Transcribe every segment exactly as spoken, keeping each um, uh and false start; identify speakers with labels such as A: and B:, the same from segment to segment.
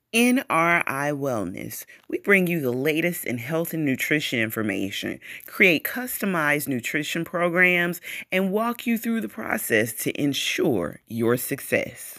A: N R I Wellness. We bring you the latest in health and nutrition information, create customized nutrition programs, and walk you through the process to ensure your success.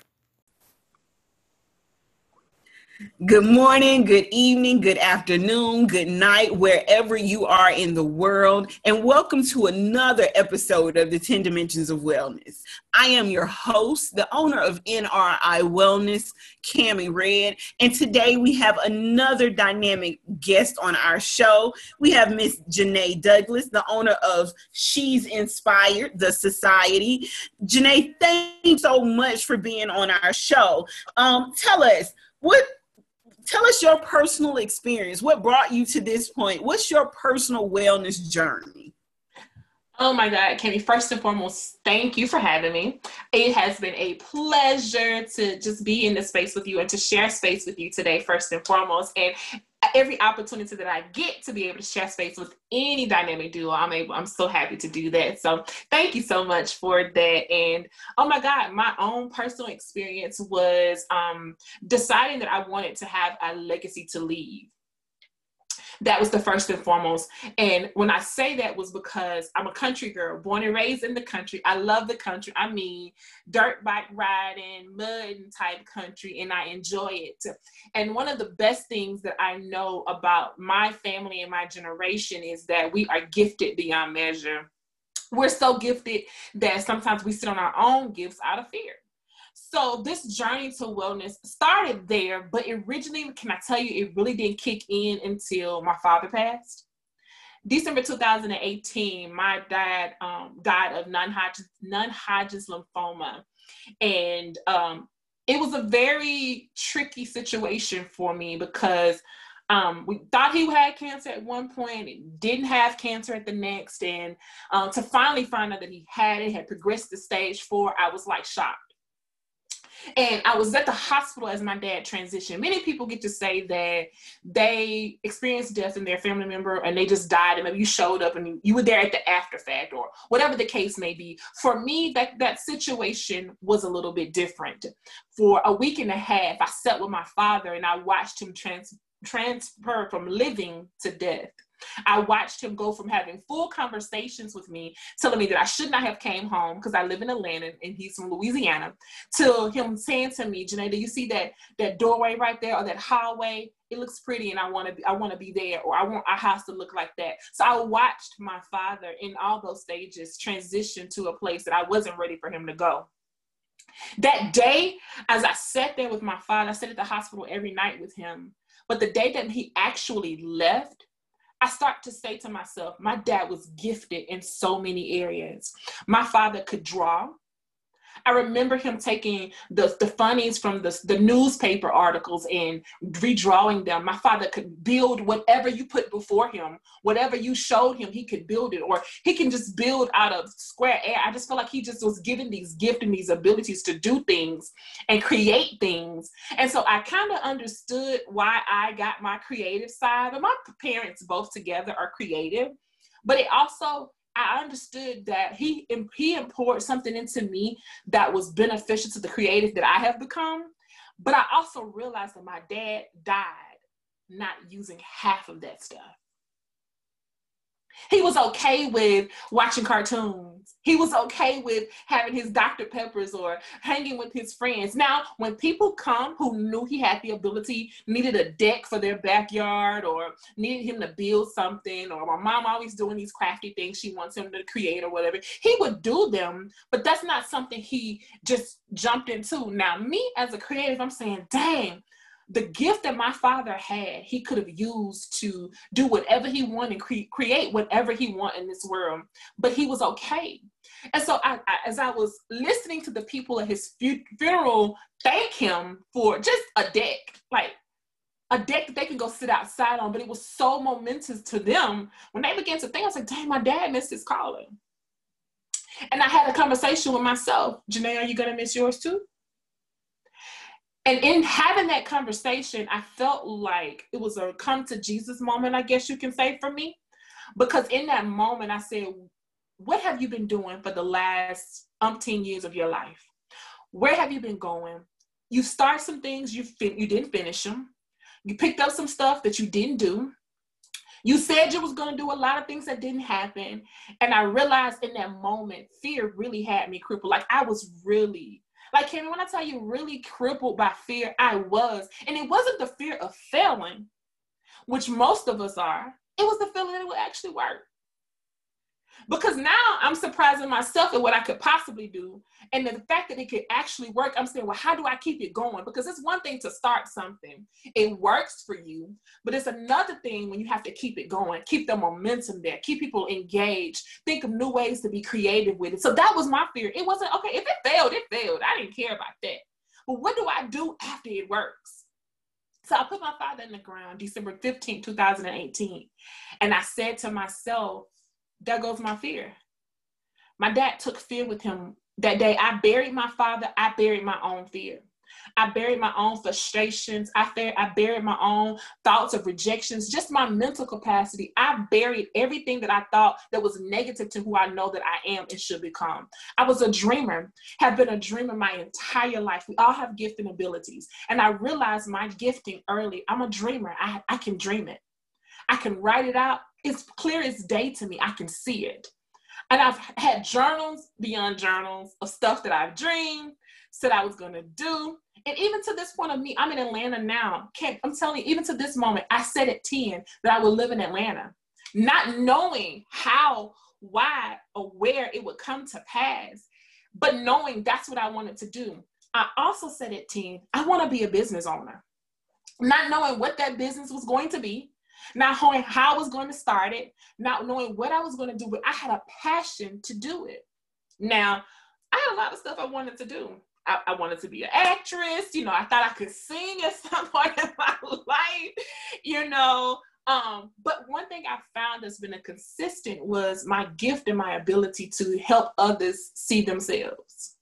A: Good morning, good evening, good afternoon, good night, wherever you are in the world, and welcome to another episode of the ten Dimensions of Wellness. I am your host, the owner of N R I Wellness, Cami Red, and today we have another dynamic guest on our show. We have Miss Janae Douglas, the owner of She's Inspired, the Society. Janae, thank you so much for being on our show. Um, tell us, what Tell us your personal experience. What brought you to this point? What's your personal wellness journey?
B: Oh my God, Kimmy, first and foremost, thank you for having me. It has been a pleasure to just be in this space with you and to share space with you today, first and foremost. And every opportunity that I get to be able to share space with any dynamic duo, I'm able, I'm so happy to do that. So thank you so much for that. And oh my God, my own personal experience was um, deciding that I wanted to have a legacy to leave. That was the first and foremost. And when I say that was because I'm a country girl, born and raised in the country. I love the country. I mean, dirt bike riding, mud type country, and I enjoy it. And one of the best things that I know about my family and my generation is that we are gifted beyond measure. We're so gifted that sometimes we sit on our own gifts out of fear. So this journey to wellness started there, but originally, can I tell you, it really didn't kick in until my father passed. December two thousand eighteen, my dad um, died of non-Hodgkin's, non-Hodgkin's lymphoma. And um, it was a very tricky situation for me because um, we thought he had cancer at one point, didn't have cancer at the next. And um, to finally find out that he had it, had progressed to stage four, I was like shocked. And I was at the hospital as my dad transitioned. Many people get to say that they experienced death in their family member and they just died, and maybe you showed up and you were there at the after fact or whatever the case may be. For me, that, that situation was a little bit different. For a week and a half, I sat with my father and I watched him trans- transfer from living to death. I watched him go from having full conversations with me, telling me that I should not have came home because I live in Atlanta and he's from Louisiana, to him saying to me, Janae, do you see that that doorway right there or that hallway? It looks pretty and I want to be, I want to be there, or I want our house to look like that. So I watched my father in all those stages transition to a place that I wasn't ready for him to go. That day, as I sat there with my father, I sat at the hospital every night with him. But the day that he actually left, I start to say to myself, my dad was gifted in so many areas. My father could draw. I remember him taking the, the funnies from the, the newspaper articles and redrawing them. My father could build whatever you put before him, whatever you showed him, he could build it, or he can just build out of square air. I just feel like he just was given these gifts and these abilities to do things and create things. And so I kind of understood why I got my creative side, and my parents both together are creative, but it also, I understood that he he poured something into me that was beneficial to the creative that I have become. But I also realized that my dad died not using half of that stuff. He was okay with watching cartoons. He was okay with having his Doctor Peppers or hanging with his friends. Now, when people come who knew he had the ability, needed a deck for their backyard or needed him to build something, or my mom always doing these crafty things she wants him to create or whatever, he would do them, but that's not something he just jumped into. Now, me as a creative, I'm saying, dang, the gift that my father had, he could have used to do whatever he wanted, cre- create whatever he wanted in this world, but he was okay. And so I, I, as I was listening to the people at his fu- funeral thank him for just a deck, like a deck that they can go sit outside on, but it was so momentous to them. When they began to think, I was like, dang, my dad missed his calling. And I had a conversation with myself. Janae, are you going to miss yours too? And in having that conversation, I felt like it was a come to Jesus moment, I guess you can say, for me. Because in that moment, I said, what have you been doing for the last umpteen years of your life? Where have you been going? you start some things, you fin- you didn't finish them. You picked up some stuff that you didn't do. You said you was going to do a lot of things that didn't happen. And I realized in that moment, fear really had me crippled. Like I was really, like Kimmy, when I tell you really crippled by fear, I was. And it wasn't the fear of failing, which most of us are. It was the feeling that it would actually work. Because now I'm surprising myself at what I could possibly do. And the fact that it could actually work, I'm saying, well, how do I keep it going? Because it's one thing to start something. It works for you. But it's another thing when you have to keep it going, keep the momentum there, keep people engaged, think of new ways to be creative with it. So that was my fear. It wasn't, okay, if it failed, it failed. I didn't care about that. But what do I do after it works? So I put my father in the ground December fifteenth, two thousand eighteen. And I said to myself, there goes my fear. My dad took fear with him that day. I buried my father. I buried my own fear. I buried my own frustrations. I, fer- I buried my own thoughts of rejections, just my mental capacity. I buried everything that I thought that was negative to who I know that I am and should become. I was a dreamer, have been a dreamer my entire life. We all have gifts and abilities. And I realized my gifting early. I'm a dreamer. I, I can dream it. I can write it out. It's clear as day to me. I can see it. And I've had journals beyond journals of stuff that I've dreamed, said I was going to do. And even to this point of me, I'm in Atlanta now. Can't, I'm telling you, even to this moment, I said at ten that I would live in Atlanta, not knowing how, why, or where it would come to pass, but knowing that's what I wanted to do. I also said at ten, I want to be a business owner, not knowing what that business was going to be, not knowing how I was going to start it, not knowing what I was going to do, but I had a passion to do it. Now, I had a lot of stuff I wanted to do. I, I wanted to be an actress. You know, I thought I could sing at some point in my life, you know. Um, but one thing I found that's been a consistent was my gift and my ability to help others see themselves.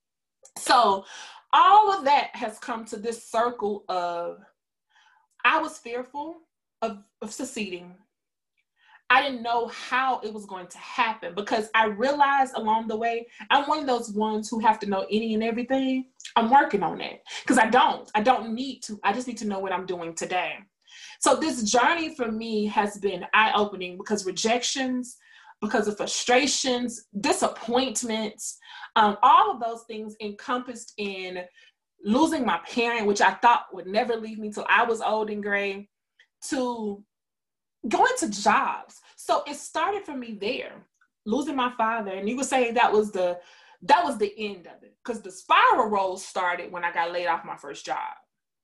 B: So all of that has come to this circle of, I was fearful Of, of succeeding. I didn't know how it was going to happen because I realized along the way, I'm one of those ones who have to know any and everything. I'm working on that because I don't. I don't need to. I just need to know what I'm doing today. So this journey for me has been eye-opening because rejections, because of frustrations, disappointments, um, all of those things encompassed in losing my parent, which I thought would never leave me till I was old and gray, to going to jobs. So it started for me there, losing my father. And you would say that was the that was the end of it, because the spiral roll started when I got laid off my first job.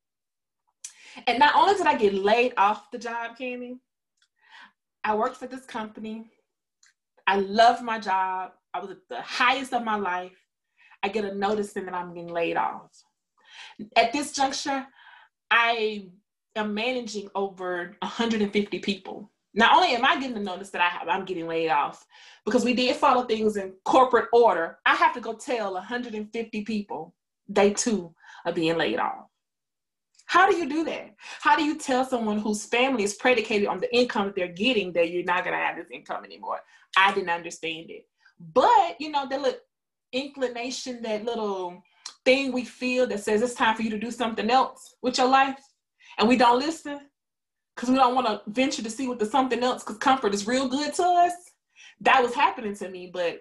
B: And not only did I get laid off the job, Cami, I worked for this company. I loved my job. I was at the highest of my life. I get a notice saying that I'm getting laid off. At this juncture, I am managing over one hundred fifty people. Not only am I getting the notice that I have, I'm getting laid off, because we did follow things in corporate order. I have to go tell one hundred fifty people they too are being laid off. How do you do that? How do you tell someone whose family is predicated on the income that they're getting that you're not going to have this income anymore? I didn't understand it. But, you know, that little inclination, that little thing we feel that says it's time for you to do something else with your life, and we don't listen because we don't want to venture to see what the something else, because comfort is real good to us. That was happening to me, but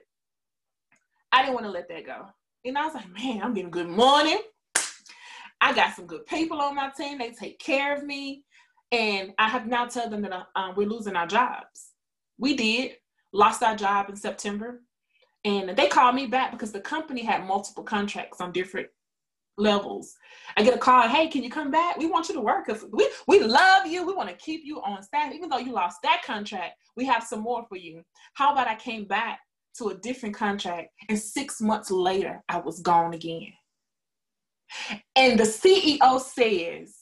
B: I didn't want to let that go. And I was like, man, I'm getting good morning. I got some good people on my team. They take care of me. And I have now told them that uh, um, we're losing our jobs. We did. Lost our job in September. And they called me back because the company had multiple contracts on different levels. I get a call, hey, can you come back? We want you to work. We, we love you. We want to keep you on staff. Even though you lost that contract, we have some more for you. How about I came back to a different contract, and six months later, I was gone again. And the C E O says,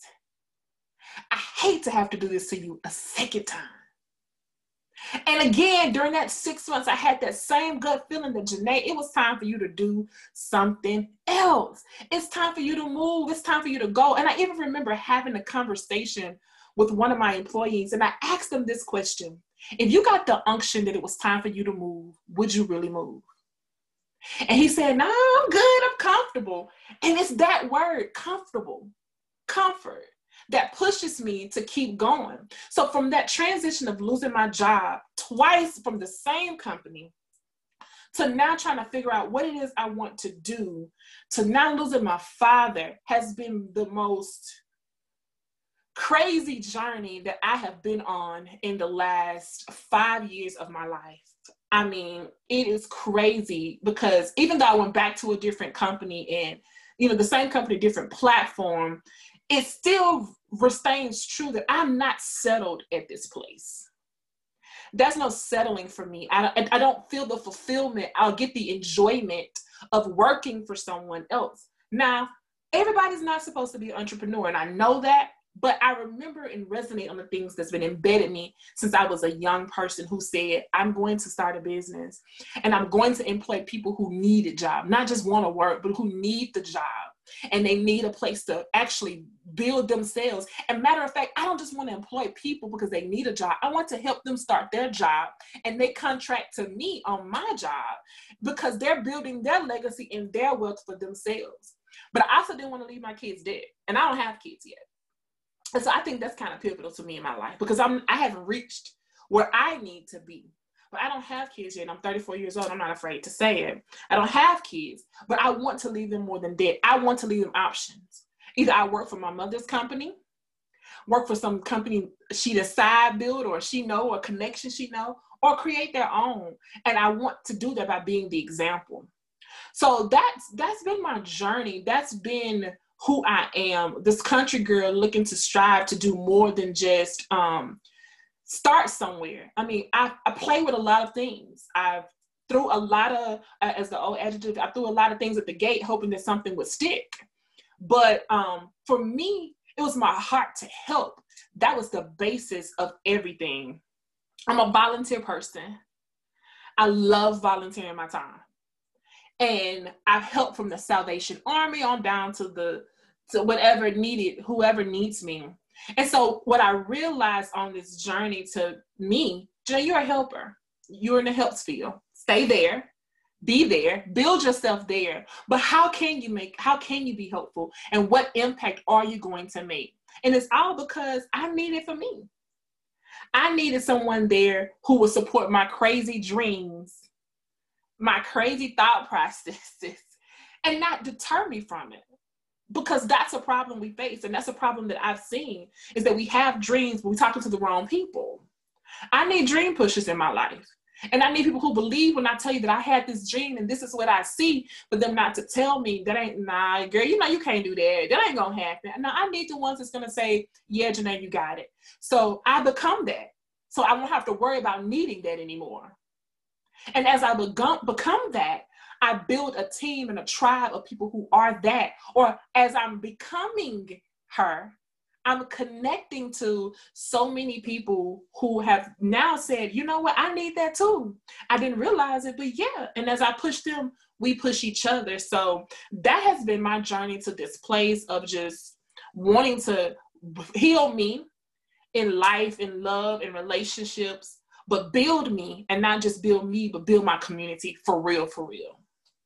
B: I hate to have to do this to you a second time. And again, during that six months, I had that same gut feeling that, Janae, it was time for you to do something else. It's time for you to move. It's time for you to go. And I even remember having a conversation with one of my employees, and I asked them this question. If you got the unction that it was time for you to move, would you really move? And he said, no, I'm good, I'm comfortable. And it's that word, comfortable, comfort, that pushes me to keep going. So from that transition of losing my job twice from the same company, to now trying to figure out what it is I want to do, to now losing my father, has been the most crazy journey that I have been on in the last five years of my life. I mean, it is crazy because even though I went back to a different company and, you know, the same company, different platform, it still remains true that I'm not settled at this place. There's no settling for me. I, I don't feel the fulfillment. I'll get the enjoyment of working for someone else. Now, everybody's not supposed to be an entrepreneur, and I know that, but I remember and resonate on the things that's been embedded in me since I was a young person who said, I'm going to start a business and I'm going to employ people who need a job, not just want to work, but who need the job. And they need a place to actually build themselves. And matter of fact, I don't just want to employ people because they need a job. I want to help them start their job and they contract to me on my job because they're building their legacy and their wealth for themselves. But I also didn't want to leave my kids dead. And I don't have kids yet. And so I think that's kind of pivotal to me in my life because I'm, I haven't reached where I need to be. But I don't have kids yet. And I'm thirty-four years old. I'm not afraid to say it. I don't have kids, but I want to leave them more than dead. I want to leave them options. Either I work for my mother's company, work for some company she decide build or she know or connection she know, or create their own. And I want to do that by being the example. So that's that's been my journey. That's been who I am. This country girl looking to strive to do more than just um, start somewhere. I mean, I, I play with a lot of things. I've threw a lot of, uh, as the old adjective, I threw a lot of things at the gate hoping that something would stick. But um, for me, it was my heart to help. That was the basis of everything. I'm a volunteer person. I love volunteering my time. And I've helped from the Salvation Army on down to the to whatever needed, whoever needs me. And so what I realized on this journey to me, Jay, you're a helper. You're in the helps field. Stay there, be there, build yourself there. But how can you make, how can you be helpful? And what impact are you going to make? And it's all because I need it for me. I needed someone there who would support my crazy dreams, my crazy thought processes, and not deter me from it. Because that's a problem we face. And that's a problem that I've seen is that we have dreams, but we're talking to the wrong people. I need dream pushers in my life. And I need people who believe when I tell you that I had this dream and this is what I see, but them not to tell me that ain't, nah, girl, you know, you can't do that. That ain't going to happen. No, I need the ones that's going to say, yeah, Janae, you got it. So I become that. So I won't have to worry about needing that anymore. And as I become, become that, I build a team and a tribe of people who are that. Or as I'm becoming her, I'm connecting to so many people who have now said, you know what, I need that too. I didn't realize it, but yeah. And as I push them, we push each other. So that has been my journey to this place of just wanting to heal me in life, in love, in relationships, but build me, and not just build me, but build my community for real, for real.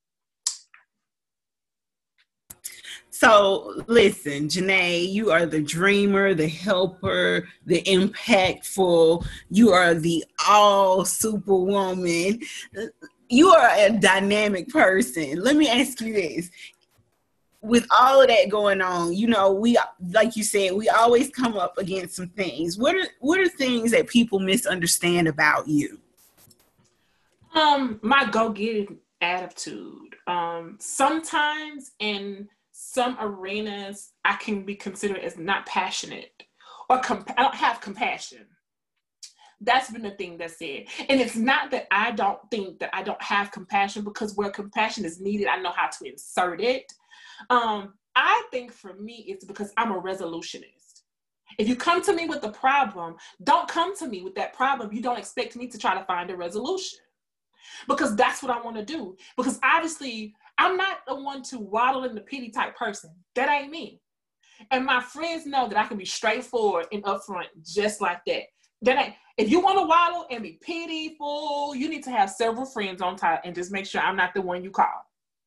A: So listen, Janae, you are the dreamer, the helper, the impactful. You are the all superwoman. You are a dynamic person. Let me ask you this. With all of that going on, you know, we, like you said, we always come up against some things. What are what are things that people misunderstand about you?
B: Um, my go-getting attitude. Um, sometimes in some arenas, I can be considered as not passionate or comp- I don't have compassion. That's been the thing that's said. And it's not that I don't think that I don't have compassion, because where compassion is needed, I know how to insert it. Um, I think for me, it's because I'm a resolutionist. If you come to me with a problem, don't come to me with that problem. You don't expect me to try to find a resolution, because that's what I want to do. Because obviously, I'm not the one to waddle in the pity type person. That ain't me. And my friends know that I can be straightforward and upfront just like that. That ain't, if you want to waddle and be pitiful, you need to have several friends on top and just make sure I'm not the one you call.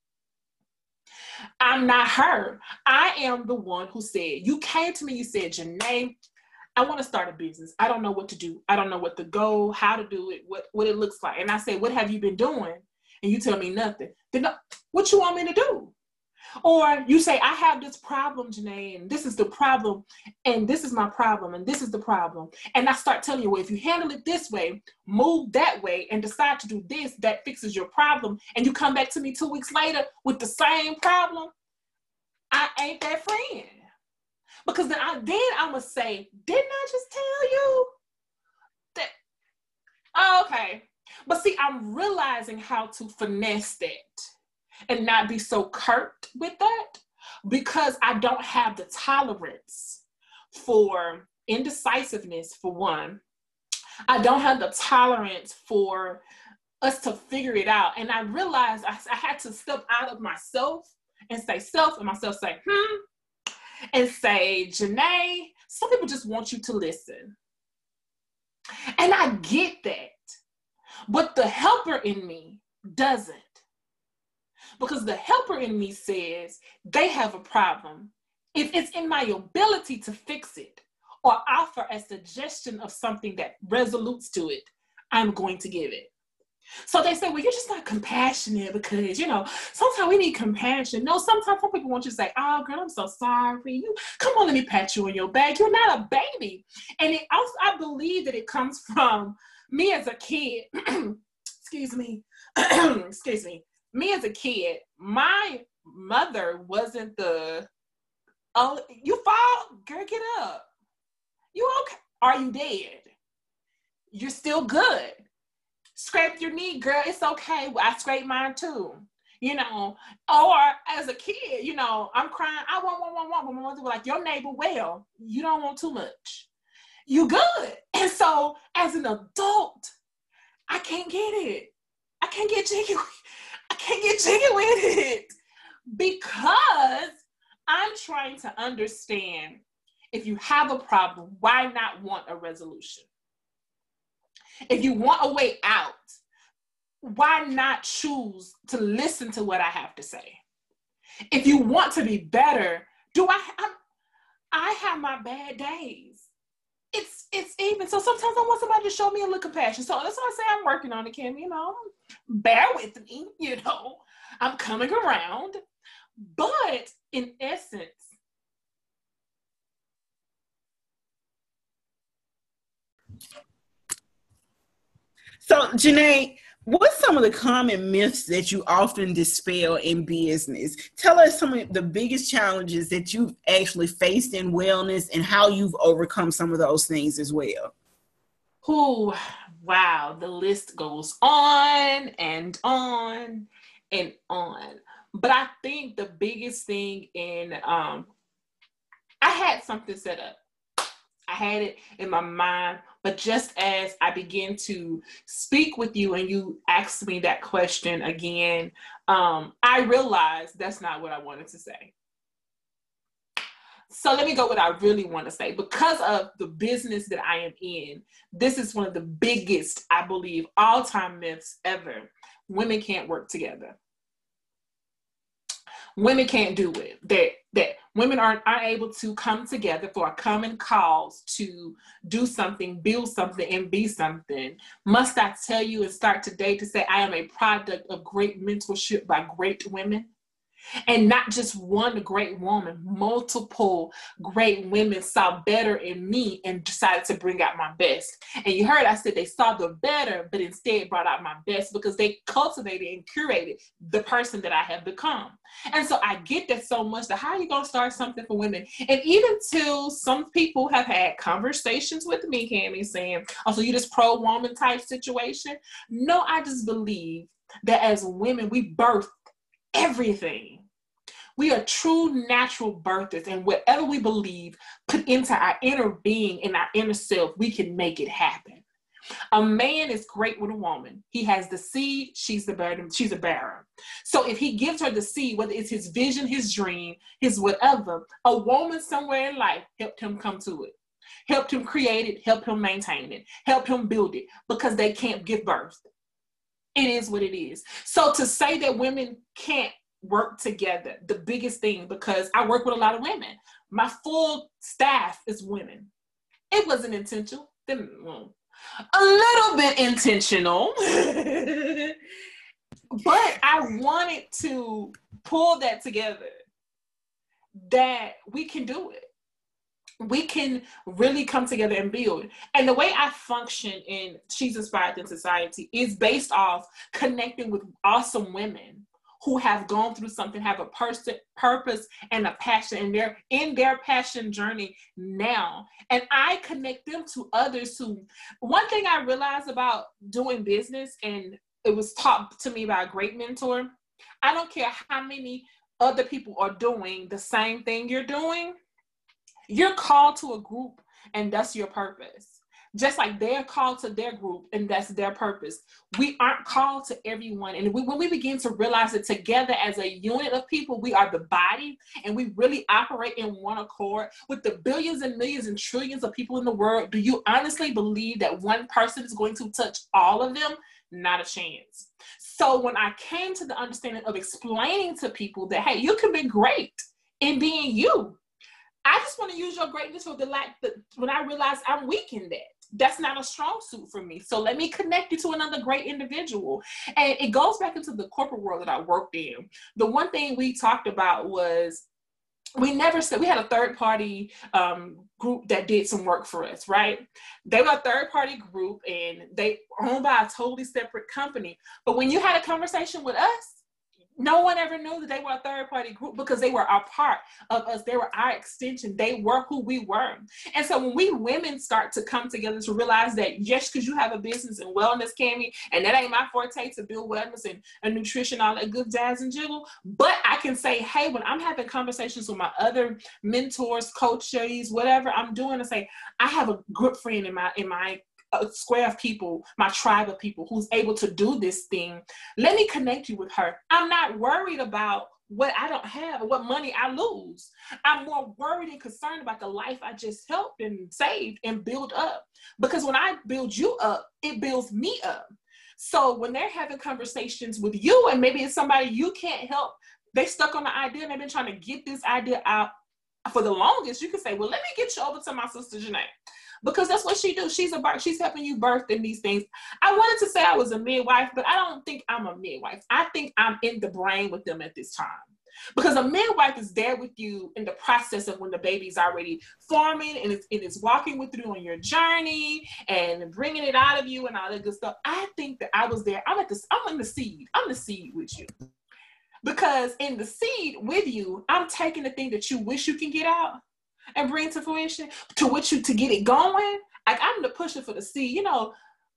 B: I'm not her. I am the one who said, you came to me, you said, Janae, I want to start a business. I don't know what to do. I don't know what to go, how to do it, what, what it looks like. And I say, what have you been doing? And you tell me nothing. Then what you want me to do? Or you say, I have this problem, Janae, and this is the problem, and this is my problem, and this is the problem. And I start telling you, well, if you handle it this way, move that way, and decide to do this, that fixes your problem, and you come back to me two weeks later with the same problem, I ain't that friend. Because then, I, then I'm going to say, didn't I just tell you? That? Oh, okay. But see, I'm realizing how to finesse that and not be so curt with that, because I don't have the tolerance for indecisiveness, for one. I don't have the tolerance for us to figure it out. And I realized I, I had to step out of myself and say self, and myself say, hmm, and say, Janae, some people just want you to listen. And I get that. But the helper in me doesn't. Because the helper in me says they have a problem. If it's in my ability to fix it or offer a suggestion of something that resolutes to it, I'm going to give it. So they say, well, you're just not compassionate because, you know, sometimes we need compassion. No, sometimes some people want you to say, oh, girl, I'm so sorry. You come on, let me pat you on your back. You're not a baby. And it also, I believe that it comes from me as a kid. Excuse me. Excuse me. Me as a kid, my mother wasn't the, oh, you fall, girl, get up. You okay? Are you dead? You're still good. Scrape your knee, girl, it's okay. I scraped mine too. You know, or as a kid, you know, I'm crying, I want, want, want, want, but my mother was like, your neighbor, well, you don't want too much. You good. And so as an adult, I can't get it. I can't get jiggy with I can't get jiggy with it because I'm trying to understand, if you have a problem, why not want a resolution? If you want a way out, why not choose to listen to what I have to say? If you want to be better, do I I'm, I have my bad days. It's it's even, so sometimes I want somebody to show me a little compassion. So that's why I say I'm working on it, Kim, you know, bear with me, you know, I'm coming around. But in essence,
A: so Janae, what's some of the common myths that you often dispel in business? Tell us some of the biggest challenges that you've actually faced in wellness and how you've overcome some of those things as well.
B: Oh, wow. The list goes on and on and on. But I think the biggest thing in, um, I had something set up. I had it in my mind, but just as I began to speak with you and you asked me that question again, um, I realized that's not what I wanted to say. So let me go with what I really want to say. Because of the business that I am in, this is one of the biggest, I believe, all-time myths ever. Women can't work together. Women can't do it. That that women aren't, aren't able to come together for a common cause to do something, build something, and be something. Must I tell you and start today to say I am a product of great mentorship by great women? And not just one great woman, multiple great women saw better in me and decided to bring out my best. And you heard I said they saw the better, but instead brought out my best because they cultivated and curated the person that I have become. And so I get that so much, that how are you going to start something for women? And even till some people have had conversations with me, Cammie, saying, oh, so you just pro-woman type situation? No, I just believe that as women, we birth everything. We are true natural birthers, and whatever we believe, put into our inner being and our inner self, we can make it happen. A man is great with a woman. He has the seed, she's the bearer, she's a bearer. So if he gives her the seed, whether it's his vision, his dream, his whatever, a woman somewhere in life helped him come to it. helped him create it, helped him maintain it, helped him build it, because they can't give birth. It is what it is. So to say that women can't work together, the biggest thing, because I work with a lot of women. My full staff is women. It wasn't intentional. A little bit intentional. But I wanted to pull that together, that we can do it. We can really come together and build. And the way I function in She's Inspired in Society is based off connecting with awesome women who have gone through something, have a pers- purpose and a passion, and they're in their passion journey now. And I connect them to others who, one thing I realized about doing business, and it was taught to me by a great mentor, I don't care how many other people are doing the same thing you're doing, you're called to a group and that's your purpose. Just like they're called to their group and that's their purpose. We aren't called to everyone. And we, when we begin to realize that together as a unit of people, we are the body, and we really operate in one accord with the billions and millions and trillions of people in the world, do you honestly believe that one person is going to touch all of them? Not a chance. So when I came to the understanding of explaining to people that, hey, you can be great in being you. I just want to use your greatness for the lack that when I realize I'm weak in that. That's not a strong suit for me. So let me connect you to another great individual. And it goes back into the corporate world that I worked in. The one thing we talked about was we never said, we had a third party um, group that did some work for us, right? They were a third party group and they owned by a totally separate company. But when you had a conversation with us, no one ever knew that they were a third party group because they were a part of us. They were our extension. They were who we were. And so when we women start to come together to realize that, yes, because you have a business in wellness, Cami, and that ain't my forte to build wellness and, and nutrition, all that good jazz and jiggle. But I can say, hey, when I'm having conversations with my other mentors, coaches, whatever I'm doing, to say, I have a good friend in my, in my, a square of people, my tribe of people who's able to do this thing. Let me connect you with her. I'm not worried about what I don't have or what money I lose. I'm more worried and concerned about the life I just helped and saved and built up. Because when I build you up, it builds me up. So when they're having conversations with you, and maybe it's somebody you can't help, they stuck on the idea and they've been trying to get this idea out for the longest, you can say, well, let me get you over to my sister Janae. Because that's what she do. She's a she's helping you birth in these things. I wanted to say I was a midwife, but I don't think I'm a midwife. I think I'm in the brain with them at this time. Because a midwife is there with you in the process of when the baby's already forming and it's, it is walking with you on your journey and bringing it out of you and all that good stuff. I think that I was there. I'm at the, I'm in the seed. I'm the seed with you. Because in the seed with you, I'm taking the thing that you wish you can get out and bring to fruition, to which you to get it going. Like I'm the pusher for the seed. You know,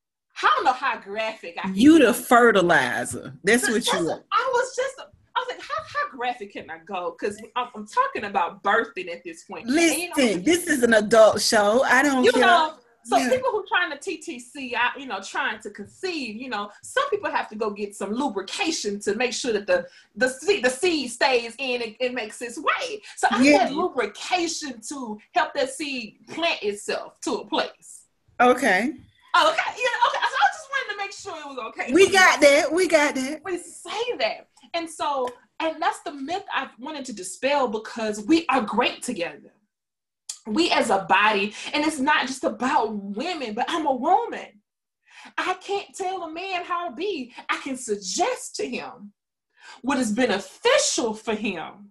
B: I don't know how graphic I can
A: You the fertilizer. That's what you are.
B: I was just, I was like, how, how graphic can I go? Because I'm, I'm talking about birthing at this point.
A: Listen,
B: and, you know,
A: this is an adult show. I don't
B: you
A: care.
B: know, so
A: yeah.
B: people who trying to T T C, I, you know, trying to conceive, you know, some people have to go get some lubrication to make sure that the the seed, the seed stays in and it makes its way. So I
A: Yeah.
B: had lubrication to help that seed plant itself to a place.
A: Okay.
B: Oh, okay. Yeah. Okay. So I just wanted to make sure it was okay.
A: We got that. We got that.
B: We say that. And so, and that's the myth I wanted to dispel, because we are great together. We as a body, and it's not just about women, but I'm a woman. I can't tell a man how to be. I can suggest to him what is beneficial for him.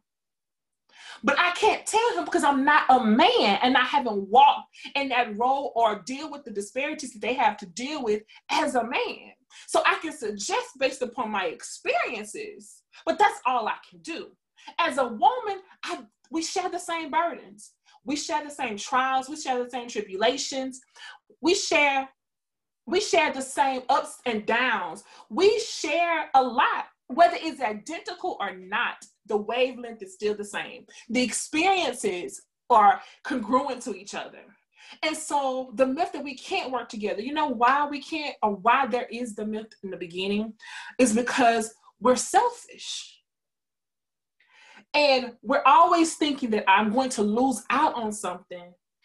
B: But I can't tell him because I'm not a man and I haven't walked in that role or deal with the disparities that they have to deal with as a man. So I can suggest based upon my experiences, but that's all I can do. As a woman, I, we share the same burdens. We share the same trials. We share the same tribulations. We share, we share the same ups and downs. We share a lot, whether it's identical or not. The wavelength is still the same. The experiences are congruent to each other. And so the myth that we can't work together, you know why we can't, or why there is the myth in the beginning, is because we're selfish. And we're always thinking that I'm going to lose out on something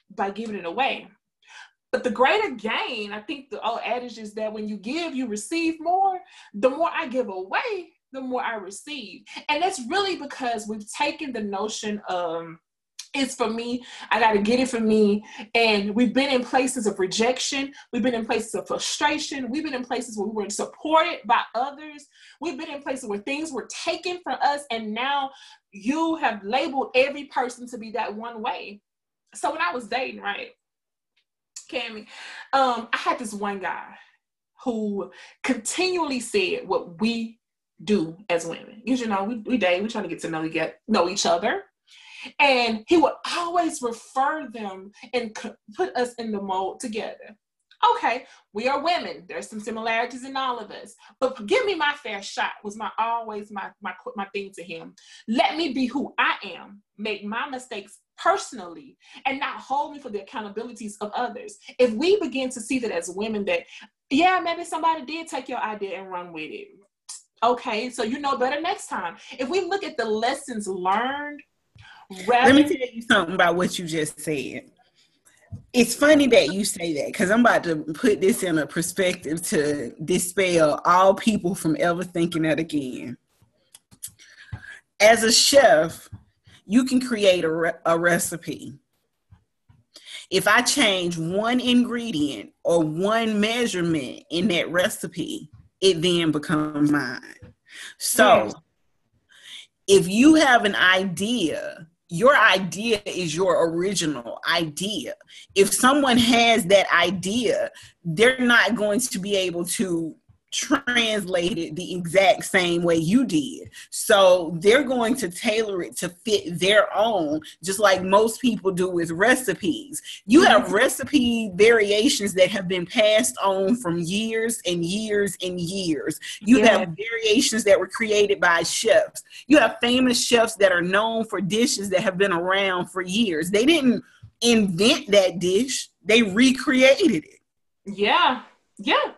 B: by giving it away. But the greater gain, I think the old adage is that when you give, you receive more. The more I give away, the more I receive. And that's really because we've taken the notion of, it's for me, I got to get it for me. And we've been in places of rejection. We've been in places of frustration. We've been in places where we weren't supported by others. We've been in places where things were taken from us. And now you have labeled every person to be that one way. So when I was dating, right, Cammie, um, I had this one guy who continually said what we do as women. You know, we, we date, we trying to get to know, get, know each other. And he would always refer them and c- put us in the mold together. Okay, we are women. There's some similarities in all of us. But give me my fair shot was my always my, my, my thing to him. Let me be who I am, make my mistakes personally, and not hold me for the accountabilities of others. If we begin to see that as women, that, yeah, maybe somebody did take your idea and run with it. Okay, so you know better next time. If we look at the lessons learned, rather-
A: let me tell you something about what you just said. It's funny that you say that, because I'm about to put this in a perspective to dispel all people from ever thinking that again. As a chef, you can create a, re- a recipe. If I change one ingredient or one measurement in that recipe, it then becomes mine. So yes. If you have an idea, your idea is your original idea. If someone has that idea, they're not going to be able to translate it the exact same way you did. So they're going to tailor it to fit their own, just like most people do with recipes. You have recipe variations that have been passed on from years and years and years. You yeah. have variations that were created by chefs. You have famous chefs that are known for dishes that have been around for years. They didn't invent that dish. They recreated it.
B: Yeah. Yeah.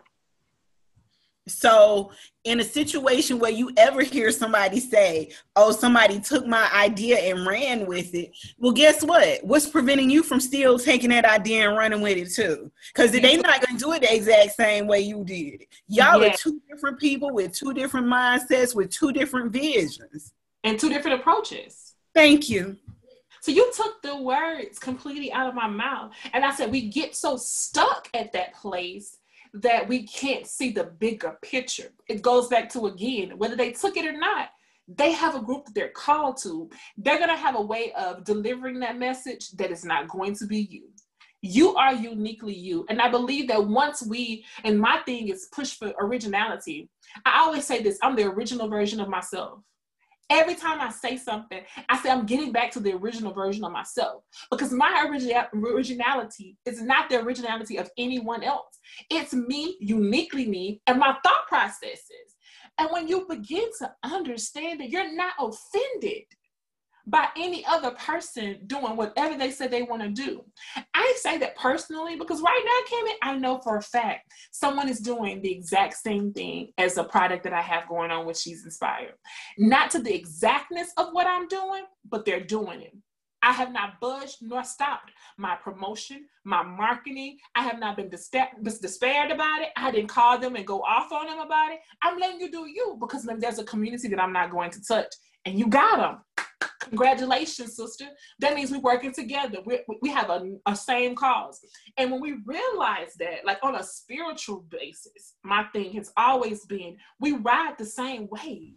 A: So in a situation where you ever hear somebody say, oh, somebody took my idea and ran with it, well, guess what? What's preventing you from still taking that idea and running with it too? Because they're not going to do it the exact same way you did. Y'all yeah. are two different people with two different mindsets, with two different visions.
B: And two different approaches.
A: Thank you.
B: So you took the words completely out of my mouth. And I said, we get so stuck at that place that we can't see the bigger picture. It goes back to, again, whether they took it or not, they have a group that they're called to. They're going to have a way of delivering that message that is not going to be you. You are uniquely you. And I believe that once we, and my thing is push for originality. I always say this, I'm the original version of myself. Every time I say something, I say I'm getting back to the original version of myself, because my origi- originality is not the originality of anyone else. It's me, uniquely me, and my thought processes. And when you begin to understand that you're not offended by any other person doing whatever they say they want to do. I say that personally because right now, Cammie, I know for a fact someone is doing the exact same thing as a product that I have going on with She's Inspired. Not to the exactness of what I'm doing, but they're doing it. I have not budged nor stopped my promotion, my marketing. I have not been despa- despaired about it. I didn't call them and go off on them about it. I'm letting you do you, because there's a community that I'm not going to touch, and you got them. Congratulations, sister. That means we're working together. We we have a, a same cause. And when we realize that, like on a spiritual basis, my thing has always been, we ride the same wave.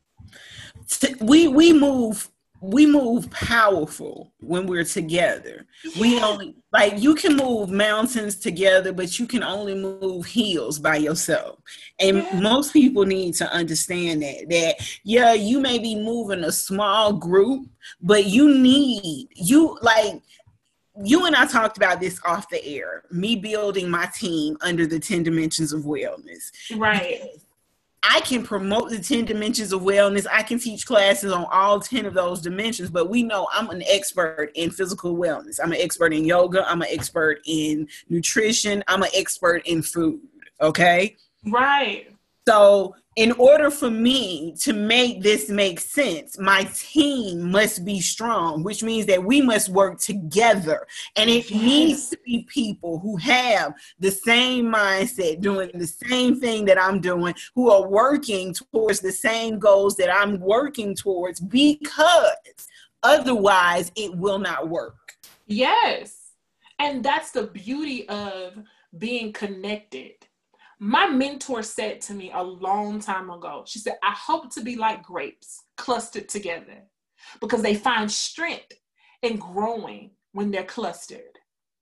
A: We we move we move powerful when we're together. Yeah. We only, like, you can move mountains together, but you can only move hills by yourself. And yeah. most people need to understand that, that, yeah, you may be moving a small group, but you need, you like, you and I talked about this off the air, me building my team under the ten dimensions of wellness.
B: Right.
A: Yes. I can promote the ten dimensions of wellness. I can teach classes on all ten of those dimensions, but we know I'm an expert in physical wellness. I'm an expert in yoga. I'm an expert in nutrition. I'm an expert in food. Okay.
B: Right.
A: So in order for me to make this make sense, my team must be strong, which means that we must work together. And it
B: Yes.
A: needs to be people who have the same mindset, doing the same thing that I'm doing, who are working towards the same goals that I'm working towards, because otherwise it will not work.
B: Yes. And that's the beauty of being connected. My mentor said to me a long time ago, she said, I hope to be like grapes clustered together, because they find strength in growing when they're clustered.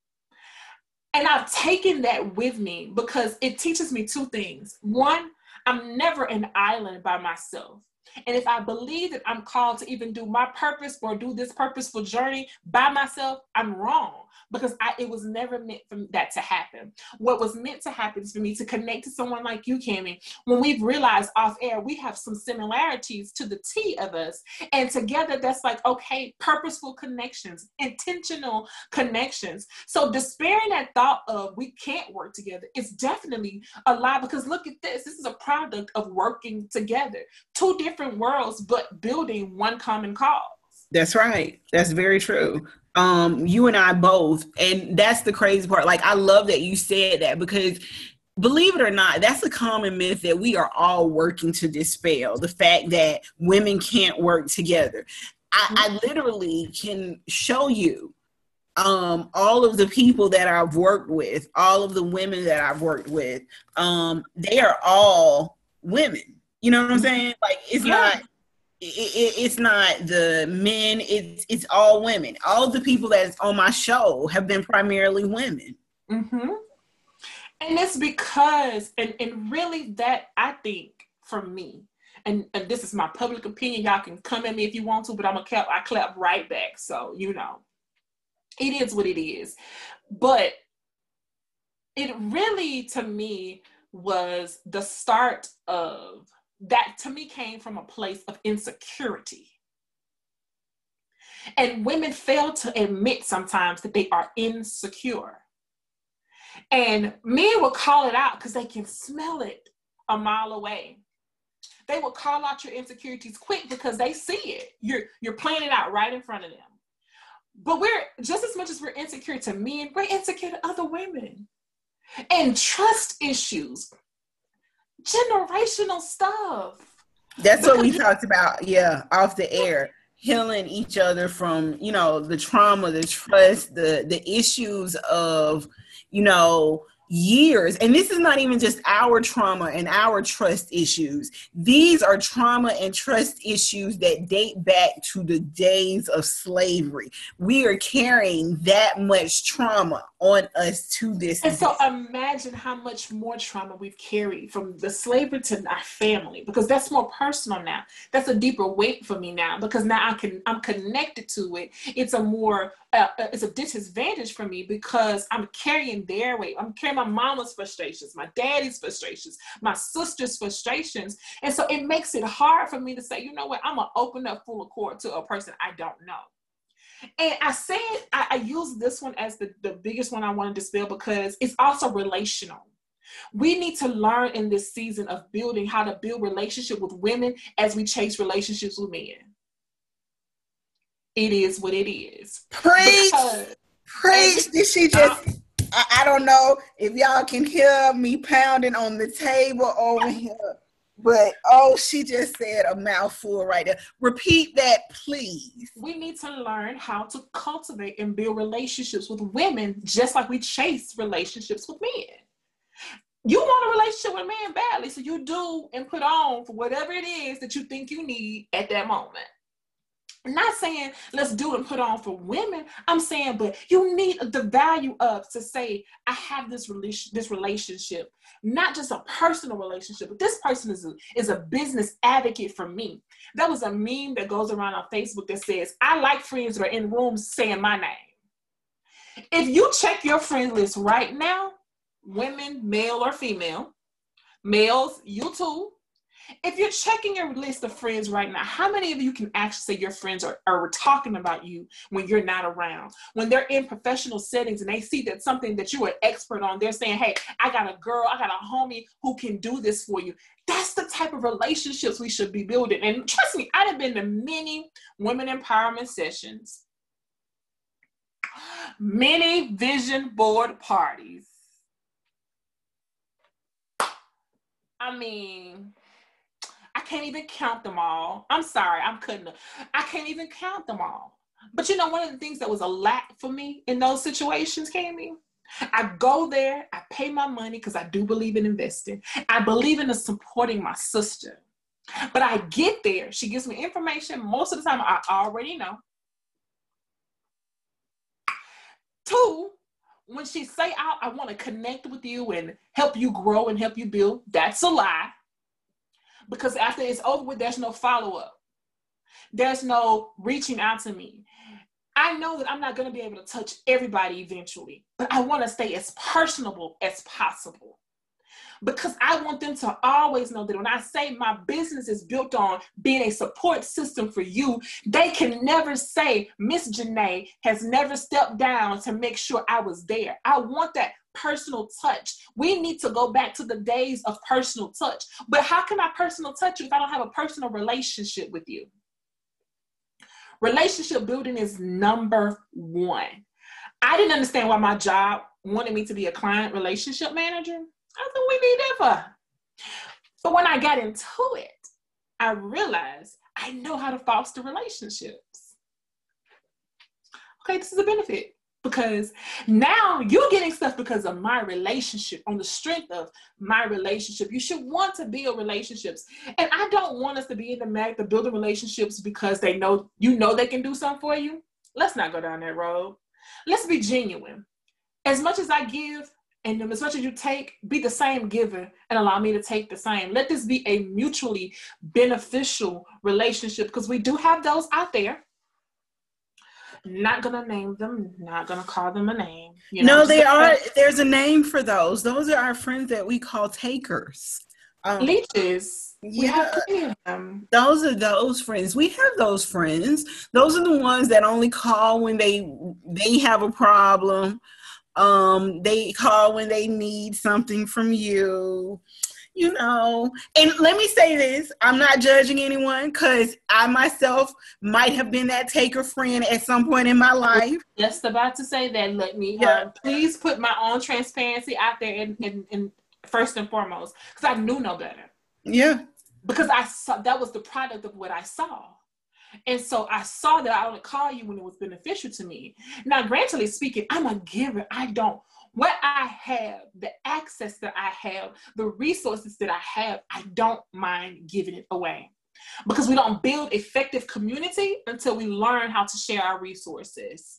B: And I've taken that with me because it teaches me two things. One, I'm never an island by myself. And if I believe that I'm called to even do my purpose or do this purposeful journey by myself, I'm wrong, because I, it was never meant for that to happen. What was meant to happen is for me to connect to someone like you, Cami, when we've realized off air, we have some similarities to the T of us. And together that's like, okay, purposeful connections, intentional connections. So despairing that thought of we can't work together is definitely a lie, because look at this. This is a product of working together. Two different worlds, but building one common cause.
A: That's right. That's very true. Um, you and I both. And that's the crazy part. Like, I love that you said that, because believe it or not, that's a common myth that we are all working to dispel. The fact that women can't work together. I, I literally can show you um, all of the people that I've worked with, all of the women that I've worked with. Um, they are all women. You know what I'm saying? Like, it's
B: Yeah.
A: not, it, it, it's not the men, it's, it's all women. All the people that's on my show have been primarily women.
B: Mm-hmm. And it's because, and, and really that, I think, for me, and, and this is my public opinion, y'all can come at me if you want to, but I'm a clap, I clap right back. So, you know, it is what it is. But it really, to me, was the start of, that to me came from a place of insecurity. And women fail to admit sometimes that they are insecure. And men will call it out because they can smell it a mile away. They will call out your insecurities quick because they see it. You're, you're playing it out right in front of them. But we're, just as much as we're insecure to men, we're insecure to other women. And trust issues, generational stuff.
A: That's
B: because
A: what we talked about, yeah, off the air. Healing each other from, you know, the trauma, the trust, the the issues of, you know, years. And this is not even just our trauma and our trust issues. These are trauma and trust issues that date back to the days of slavery. We are carrying that much trauma on us to this
B: And
A: day.
B: so imagine how much more trauma we've carried from the slavery to our family, because that's more personal now. That's a deeper weight for me now, because now I can, I'm connected to it. It's a more, uh, it's a disadvantage for me because I'm carrying their weight. I'm carrying my mama's frustrations, my daddy's frustrations, my sister's frustrations. And so it makes it hard for me to say, you know what, I'm going to open up full accord to a person I don't know. And I said, I, I use this one as the, the biggest one I want to dispel because it's also relational. We need to learn in this season of building how to build relationship with women as we chase relationships with men. It is what it is.
A: Preach,
B: Because
A: preach. Did she just, I, I don't know if y'all can hear me pounding on the table over here. But, oh, she just said a mouthful right there. Repeat that, please.
B: We need to learn how to cultivate and build relationships with women just like we chase relationships with men. You want a relationship with a man badly, so you do and put on for whatever it is that you think you need at that moment. I'm not saying let's do and put on for women. I'm saying, but you need the value of to say, I have this relation, this relationship, not just a personal relationship, but this person is a, is a business advocate for me. There was a meme that goes around on Facebook that says, I like friends that are in rooms saying my name. If you check your friend list right now, women, male or female, males, you too. If you're checking your list of friends right now, how many of you can actually say your friends are, are talking about you when you're not around? When they're in professional settings and they see that something that you are expert on, they're saying, hey, I got a girl, I got a homie who can do this for you. That's the type of relationships we should be building. And trust me, I've been to many women empowerment sessions, many vision board parties. I mean, I can't even count them all. I'm sorry, I'm couldn't. I can't even count them all. But you know, one of the things that was a lack for me in those situations, Cami, I go there, I pay my money because I do believe in investing. I believe in supporting my sister. But I get there, she gives me information most of the time I already know. Two, when she say, I, I want to connect with you and help you grow and help you build, that's a lie. Because after it's over with, there's no follow-up. There's no reaching out to me. I know that I'm not going to be able to touch everybody eventually, but I want to stay as personable as possible. Because I want them to always know that when I say my business is built on being a support system for you, they can never say Miss Janae has never stepped down to make sure I was there. I want that personal touch. We need to go back to the days of personal touch. But how can I personal touch you if I don't have a personal relationship with you? Relationship building is number one. I didn't understand why my job wanted me to be a client relationship manager. I thought we need that for. But when I got into it, I realized I know how to foster relationships. Okay, this is a benefit because now you're getting stuff because of my relationship, on the strength of my relationship. You should want to build relationships. And I don't want us to be in the mag to building relationships because they know, you know, they can do something for you. Let's not go down that road. Let's be genuine. As much as I give, and as much as you take, be the same giver and allow me to take the same. Let this be a mutually beneficial relationship because we do have those out there. Not gonna name them, not gonna call them a name.
A: You know, no, they are, there's a name for those. Those are our friends that we call takers.
B: Um, Leeches.
A: Yeah, we have plenty of them. Those are those friends. We have those friends. Those are the ones that only call when they they have a problem. Um, they call when they need something from you, you know. And let me say this, I'm not judging anyone because I myself might have been that taker friend at some point in my life.
B: Just about to say that. Let me yeah. uh, please put my own transparency out there in, in, in first and foremost, because I knew no better.
A: Yeah.
B: Because I saw that was the product of what I saw. And so I saw that I would call you when it was beneficial to me. Now, granted speaking, I'm a giver. I don't. What I have, the access that I have, the resources that I have, I don't mind giving it away. Because we don't build effective community until we learn how to share our resources.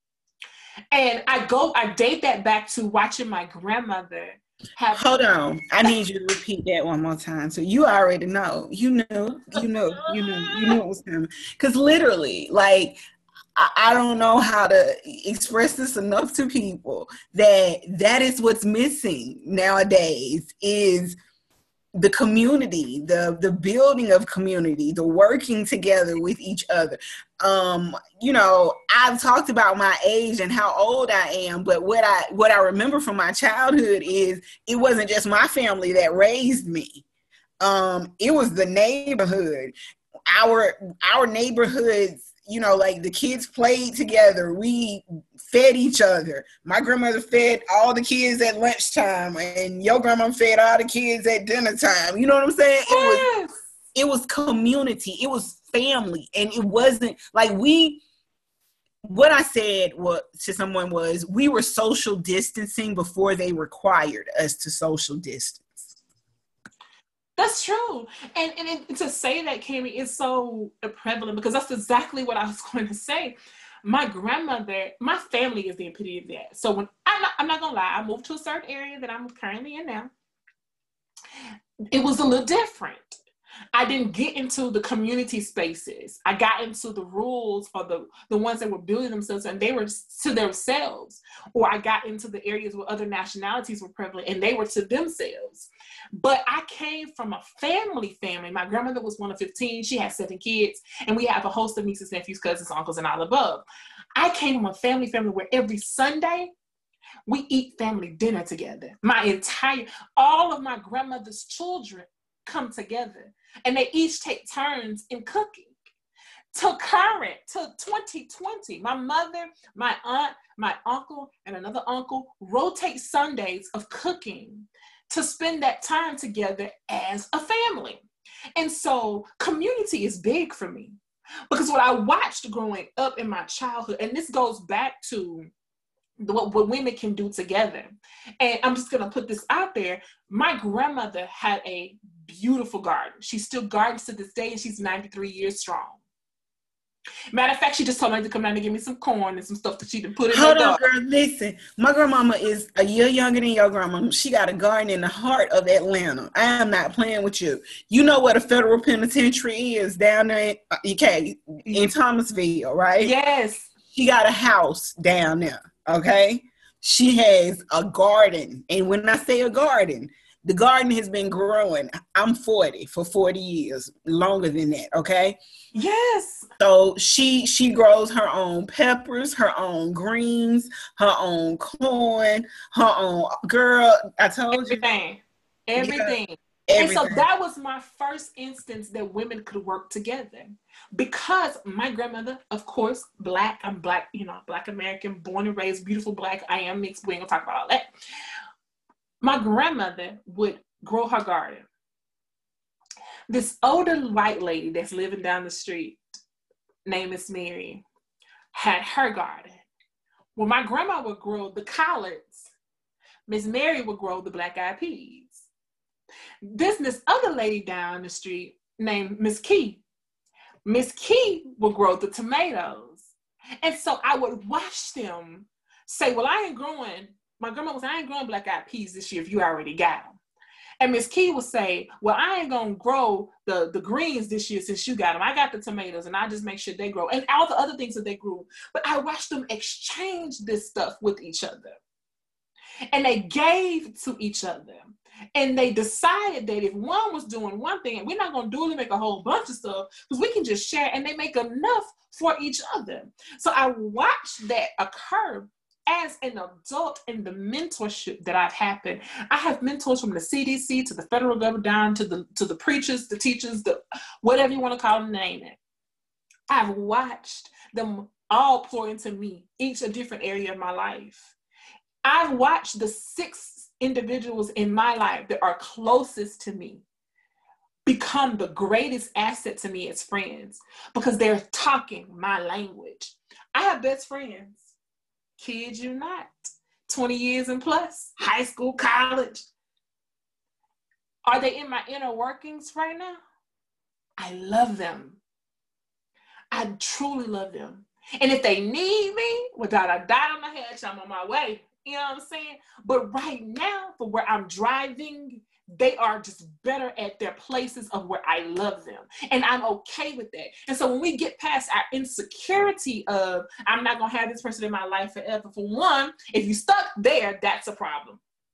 B: And I go, I date that back to watching my grandmother have.
A: Hold on. I need you to repeat that one more time. So you already know. You knew. You knew. You knew. You knew it was coming. Because literally, like, I, I don't know how to express this enough to people that that is what's missing nowadays is the community, the the building of community, the working together with each other. Um, you know, I've talked about my age and how old I am, but what I what I remember from my childhood is it wasn't just my family that raised me. Um, it was the neighborhood, our our neighborhoods. You know, like the kids played together. We fed each other. My grandmother fed all the kids at lunchtime, and your grandma fed all the kids at dinner time. You know what I'm saying? It was, it was community. It was family, and it wasn't like we. What I said what, to someone was, we were social distancing before they required us to social distance.
B: That's true. And, and it, to say that, Cami, is so prevalent because that's exactly what I was going to say. My grandmother, my family is the epitome of that. So when I'm not, I'm not going to lie, I moved to a certain area that I'm currently in now. It was a little different. I didn't get into the community spaces. I got into the rules for the, the ones that were building themselves and they were to themselves. Or I got into the areas where other nationalities were prevalent and they were to themselves. But I came from a family family. My grandmother was one of fifteen. She had seven kids. And we have a host of nieces, nephews, cousins, uncles, and all above. I came from a family family where every Sunday we eat family dinner together. My entire, all of my grandmother's children come together and they each take turns in cooking. To current, to twenty twenty, my mother, my aunt, my uncle, and another uncle rotate Sundays of cooking to spend that time together as a family. And so community is big for me because what I watched growing up in my childhood, and this goes back to what, what women can do together. And I'm just going to put this out there. My grandmother had a beautiful garden. She still gardens to this day, and she's ninety-three years strong. Matter of fact, she just told me to come down and give me some corn and some stuff that she done put in
A: Hold
B: her
A: on,
B: garden.
A: girl. Listen, my grandmama is a year younger than your grandmama. She got a garden in the heart of Atlanta. I am not playing with you. You know what a federal penitentiary is down there in, okay, in Thomasville, right?
B: Yes.
A: She got a house down there, okay? She has a garden. And when I say a garden, the garden has been growing. I'm forty for forty years, longer than that, okay?
B: Yes.
A: So she she grows her own peppers, her own greens, her own corn, her own, girl, I told
B: everything.
A: you.
B: Everything.
A: Yeah,
B: everything.
A: everything.
B: And so that was my first instance that women could work together. Because my grandmother, of course, Black, I'm Black, you know, Black American, born and raised, beautiful Black. I am mixed. We ain't gonna talk about all that. My grandmother would grow her garden. This older white lady that's living down the street, named Miss Mary, had her garden. When my grandma would grow the collards, Miss Mary would grow the black-eyed peas. This this other lady down the street named Miss Key. Miss Key would grow the tomatoes. And so I would watch them say, well, I ain't growing, my grandma was, I ain't growing black-eyed peas this year if you already got them. And Miss Key would say, well, I ain't going to grow the, the greens this year since you got them. I got the tomatoes and I just make sure they grow. And all the other things that they grew. But I watched them exchange this stuff with each other. And they gave to each other. And they decided that if one was doing one thing, we're not going to do it and make a whole bunch of stuff because we can just share, and they make enough for each other. So I watched that occur as an adult in the mentorship that I've happened. I have mentors from the C D C to the federal government down to the to the preachers, the teachers, the whatever you want to call them, name it. I've watched them all pour into me, each a different area of my life. I've watched the six individuals in my life that are closest to me become the greatest asset to me as friends because they're talking my language. I have best friends. Kid you not, twenty years and plus, high school, college. Are they in my inner workings right now? I love them. I truly love them. And if they need me, without a dot on my head, I'm on my way. You know what I'm saying? But right now, for where I'm driving, they are just better at their places of where I love them. And I'm okay with that. And so when we get past our insecurity of, I'm not going to have this person in my life forever. For one, if you stuck there, that's a problem.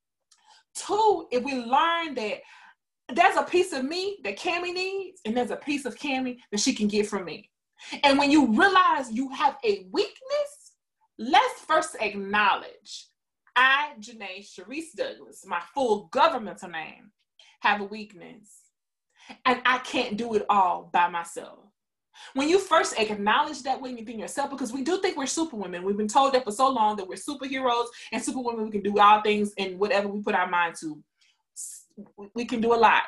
B: Two, if we learn that there's a piece of me that Cammie needs, and there's a piece of Cammie that she can get from me. And when you realize you have a weakness, let's first acknowledge I, Janae Sharice Douglas, my full governmental name, have a weakness. And I can't do it all by myself. When you first acknowledge that within yourself, because we do think we're superwomen. We've been told that for so long that we're superheroes and superwomen. We can do all things and whatever we put our mind to. We can do a lot.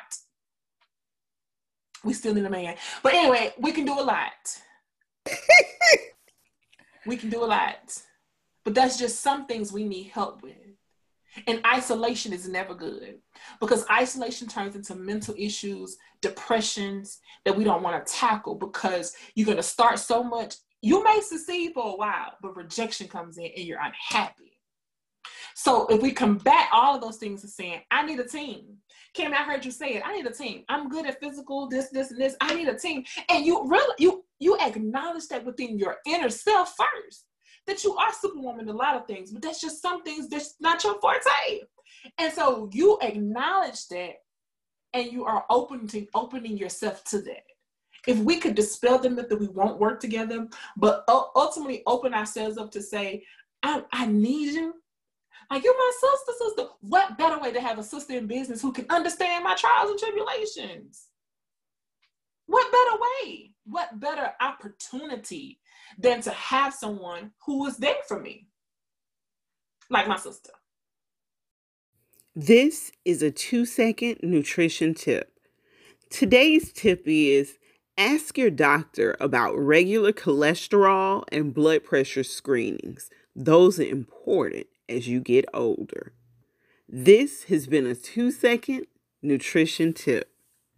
B: We still need a man. But anyway, we can do a lot. We can do a lot. But that's just some things we need help with. And isolation is never good because isolation turns into mental issues, depressions that we don't want to tackle because you're going to start so much. You may succeed for a while, but rejection comes in and you're unhappy. So if we combat all of those things and saying, I need a team. Cammie, I heard you say it. I need a team. I'm good at physical, this, this, and this. I need a team. And you really, you, you acknowledge that within your inner self first. That you are superwoman in a lot of things, but that's just some things that's not your forte. And so you acknowledge that and you are open to opening yourself to that. If we could dispel the myth that we won't work together, but ultimately open ourselves up to say, I, I need you, Like, you're my sister, sister. What better way to have a sister in business who can understand my trials and tribulations? What better way? What better opportunity than to have someone who is there for me? Like my sister.
A: This is a two-second nutrition tip. Today's tip is ask your doctor about regular cholesterol and blood pressure screenings. Those are important as you get older. This has been a two-second nutrition tip.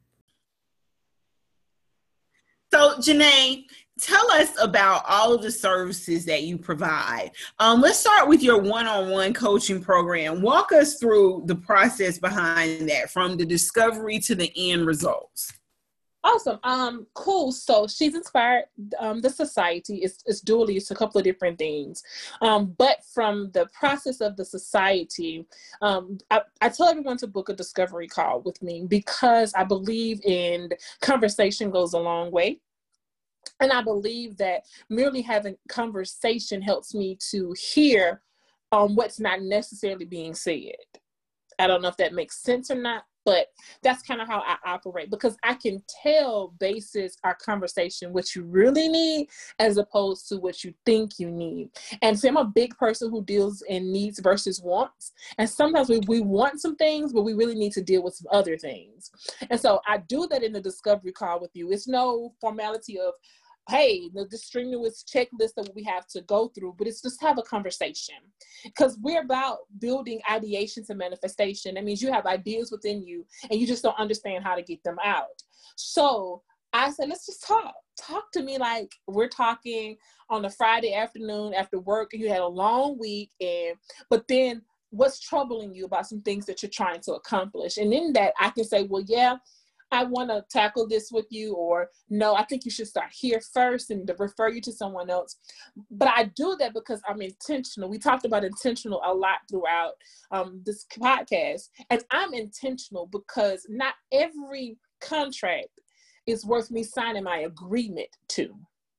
A: So, Janae, tell us about all of the services that you provide. Um, let's start with your one-on-one coaching program. Walk us through the process behind that, from the discovery to the end results.
B: Awesome. Um, cool. So She's Inspired, um, the society is, is dually, it's a couple of different things. Um, but from the process of the society, um, I, I tell everyone to book a discovery call with me because I believe in conversation goes a long way. And I believe that merely having conversation helps me to hear um, what's not necessarily being said. I don't know if that makes sense or not, but that's kind of how I operate, because I can tell basis our conversation what you really need as opposed to what you think you need. And so I'm a big person who deals in needs versus wants. And sometimes we, we want some things, but we really need to deal with some other things. And so I do that in the discovery call with you. It's no formality of, hey, the, the strenuous checklist that we have to go through, but it's just have a conversation, because we're about building ideation to manifestation. That means you have ideas within you and you just don't understand how to get them out. So I said, let's just talk. Talk to me like we're talking on a Friday afternoon after work and you had a long week, and but then what's troubling you about some things that you're trying to accomplish? And in that, I can say, well, yeah, I want to tackle this with you, or no, I think you should start here first and to refer you to someone else. But I do that because I'm intentional. We talked about intentional a lot throughout um, this podcast, and I'm intentional because not every contract is worth me signing my agreement to.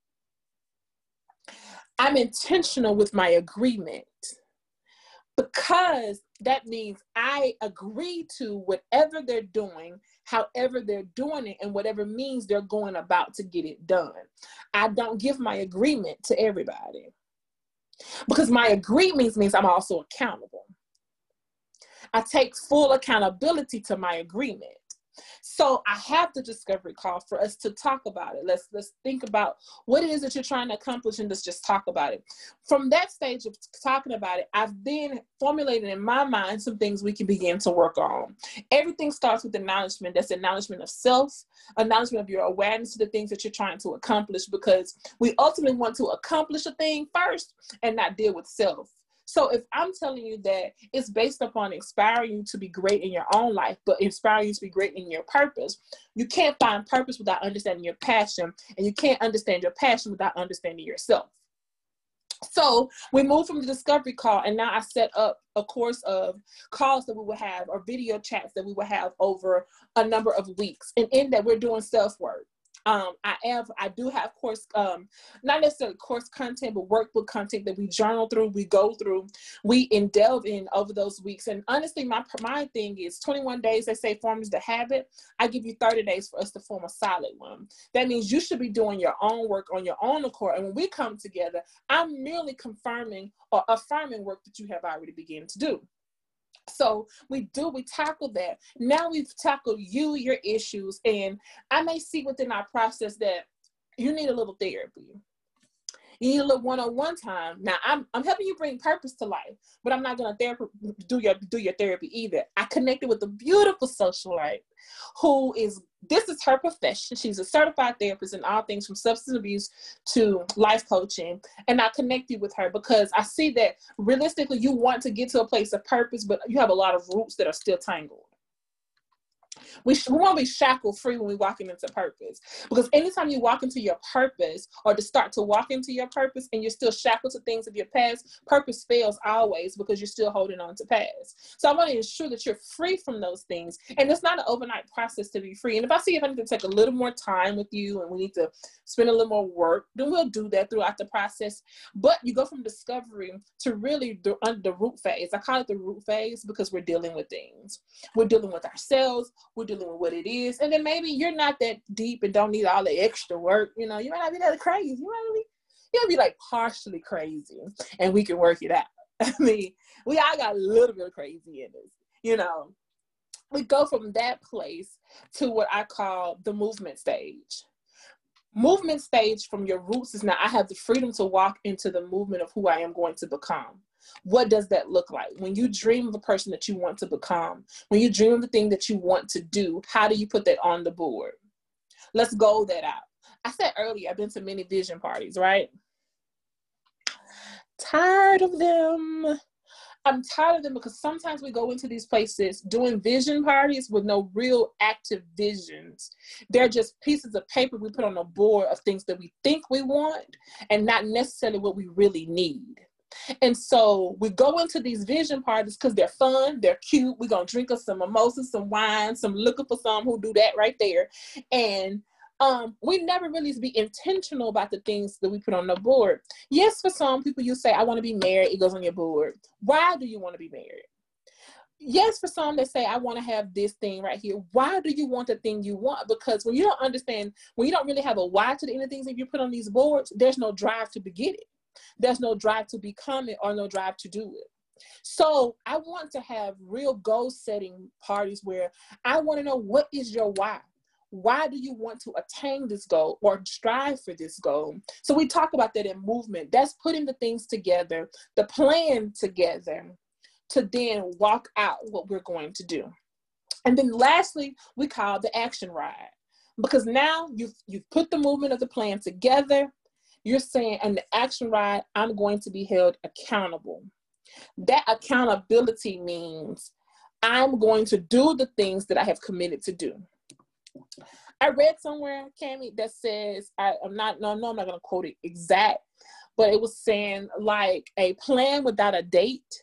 B: I'm intentional with my agreement because that means I agree to whatever they're doing, however they're doing it, and whatever means they're going about to get it done. I don't give my agreement to everybody, because my agreement means I'm also accountable. I take full accountability to my agreement. So I have the discovery call for us to talk about it. Let's let's think about what it is that you're trying to accomplish, and let's just talk about it. From that stage of talking about it, I've then formulated in my mind some things we can begin to work on. Everything starts with acknowledgement. That's acknowledgement of self, acknowledgement of your awareness to the things that you're trying to accomplish, because we ultimately want to accomplish a thing first and not deal with self. So if I'm telling you that it's based upon inspiring you to be great in your own life, but inspiring you to be great in your purpose, you can't find purpose without understanding your passion, and you can't understand your passion without understanding yourself. So we moved from the discovery call, and now I set up a course of calls that we will have, or video chats that we will have over a number of weeks. And in that, we're doing self-work. Um, I have, I do have course, um, not necessarily course content, but workbook content that we journal through, we go through, we delve in over those weeks. And honestly, my, my thing is twenty-one days, they say forms the habit. I give you thirty days for us to form a solid one. That means you should be doing your own work on your own accord. And when we come together, I'm merely confirming or affirming work that you have already begun to do. So we do, we tackle that. Now we've tackled you, your issues, and I may see within our process that you need a little therapy. You need a little one-on-one time. Now I'm I'm helping you bring purpose to life, but I'm not gonna therapy do your do your therapy either. I connected with a beautiful socialite who is, this is her profession. She's a certified therapist in all things from substance abuse to life coaching. And I connect you with her because I see that realistically you want to get to a place of purpose, but you have a lot of roots that are still tangled. We, sh- we want to be shackle free when we walking into purpose, because anytime you walk into your purpose, or to start to walk into your purpose, and you're still shackled to things of your past, purpose fails always, because you're still holding on to past. So I want to ensure that you're free from those things, and it's not an overnight process to be free. And if I see if I need to take a little more time with you and we need to spend a little more work, then we'll do that throughout the process. But you go from discovery to really the, under the root phase. I call it the root phase because we're dealing with things. We're dealing with ourselves. We're dealing with what it is. And then maybe you're not that deep and don't need all the extra work. You know, you might not be that crazy. You might be, you'll be like partially crazy, and we can work it out. I mean, we all got a little bit of crazy in us, you know. We go from that place to what I call the movement stage. Movement stage from your roots is now I have the freedom to walk into the movement of who I am going to become. What does that look like? When you dream of the person that you want to become, when you dream of the thing that you want to do, how do you put that on the board? Let's goal that out. I said earlier, I've been to many vision parties, right? Tired of them. I'm tired of them because sometimes we go into these places doing vision parties with no real active visions. They're just pieces of paper we put on a board of things that we think we want and not necessarily what we really need. And so we go into these vision parties because they're fun, they're cute. We're going to drink us some mimosas, some wine, some liquor for some who do that right there. And Um, we never really be intentional about the things that we put on the board. Yes, for some people, you say, I want to be married. It goes on your board. Why do you want to be married? Yes, for some, they say, I want to have this thing right here. Why do you want the thing you want? Because when you don't understand, when you don't really have a why to the end of things, if you put on these boards, there's no drive to get it. There's no drive to become it or no drive to do it. So I want to have real goal setting parties where I want to know, what is your why? Why do you want to attain this goal or strive for this goal? So we talk about that in movement. That's putting the things together, the plan together, to then walk out what we're going to do. And then lastly, we call the action ride. Because now you've, you've put the movement of the plan together. You're saying, and the action ride, I'm going to be held accountable. That accountability means I'm going to do the things that I have committed to do. I read somewhere, Cami, that says, I, I'm not, no, no, I'm not going to quote it exact, but it was saying like a plan without a date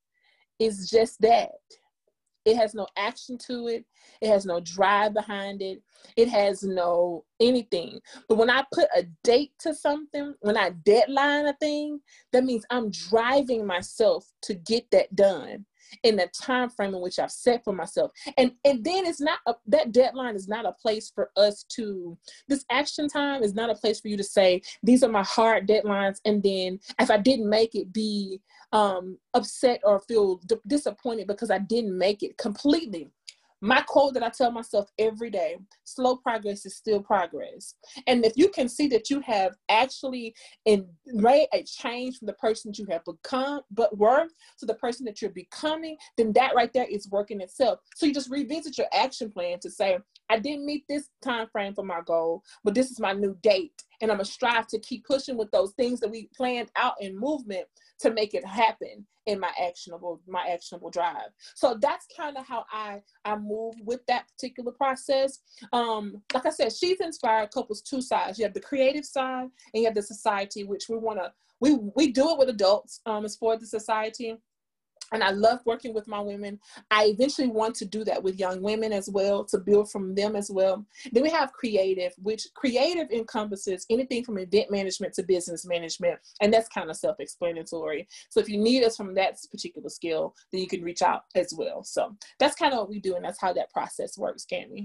B: is just that. It has no action to it. It has no drive behind it. It has no anything. But when I put a date to something, when I deadline a thing, that means I'm driving myself to get that done in the time frame in which I've set for myself. And and then it's not, a, that deadline is not a place for us to, this action time is not a place for you to say, these are my hard deadlines. And then if I didn't make it, be um, upset or feel d- disappointed because I didn't make it completely. My quote that I tell myself every day, slow progress is still progress. And if you can see that you have actually in, made a change from the person that you have become, but were, to the person that you're becoming, then that right there is working itself. So you just revisit your action plan to say, I didn't meet this time frame for my goal, but this is my new date. And I'm going to strive to keep pushing with those things that we planned out in movement to make it happen in my actionable, my actionable drive. So that's kind of how I, I move with that particular process. Um, like I said, She's Inspired couples two sides. You have the creative side and you have the society, which we want to, we, we do it with adults um, as for the society. And I love working with my women. I eventually want to do that with young women as well, to build from them as well. Then we have creative, which creative encompasses anything from event management to business management. And that's kind of self-explanatory. So if you need us from that particular skill, then you can reach out as well. So that's kind of what we do. And that's how that process works, Cami.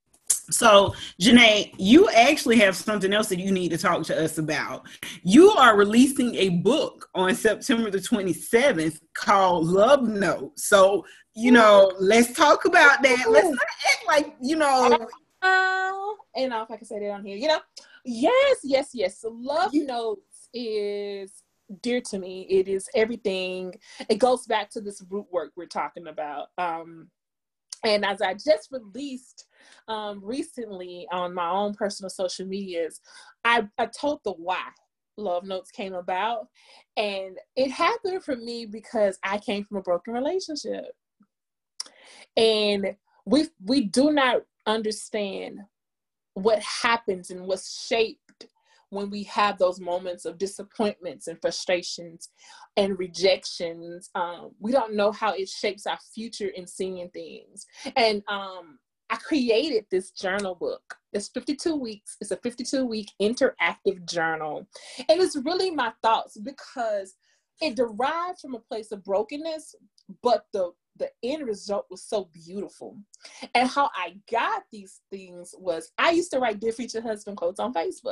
A: So, Janae, you actually have something else that you need to talk to us about. You are releasing a book on September the twenty-seventh called Love Note. So, you know, let's talk about that. Let's not act like, you know.
B: Uh, and if I can say that on here, you know, yes, yes, yes. So Love you- Notes is dear to me. It is everything. It goes back to this root work we're talking about. Um, And as I just released um, recently on my own personal social medias, I, I told the why Love Notes came about. And it happened for me because I came from a broken relationship. And we we do not understand what happens and what's shaped when we have those moments of disappointments and frustrations and rejections. Um, we don't know how it shapes our future in seeing things. And um, I created this journal book. It's fifty-two weeks. It's a fifty-two week interactive journal. And it's really my thoughts, because it derived from a place of brokenness, but the the end result was so beautiful. And how I got these things was, I used to write Dear Future Husband quotes on Facebook.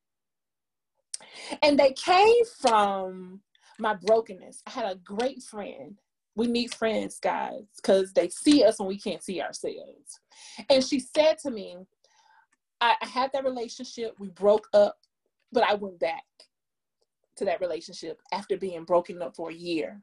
B: And they came from my brokenness. I had a great friend. We need friends, guys, because they see us when we can't see ourselves. And she said to me, I, I had that relationship. We broke up, but I went back to that relationship after being broken up for a year.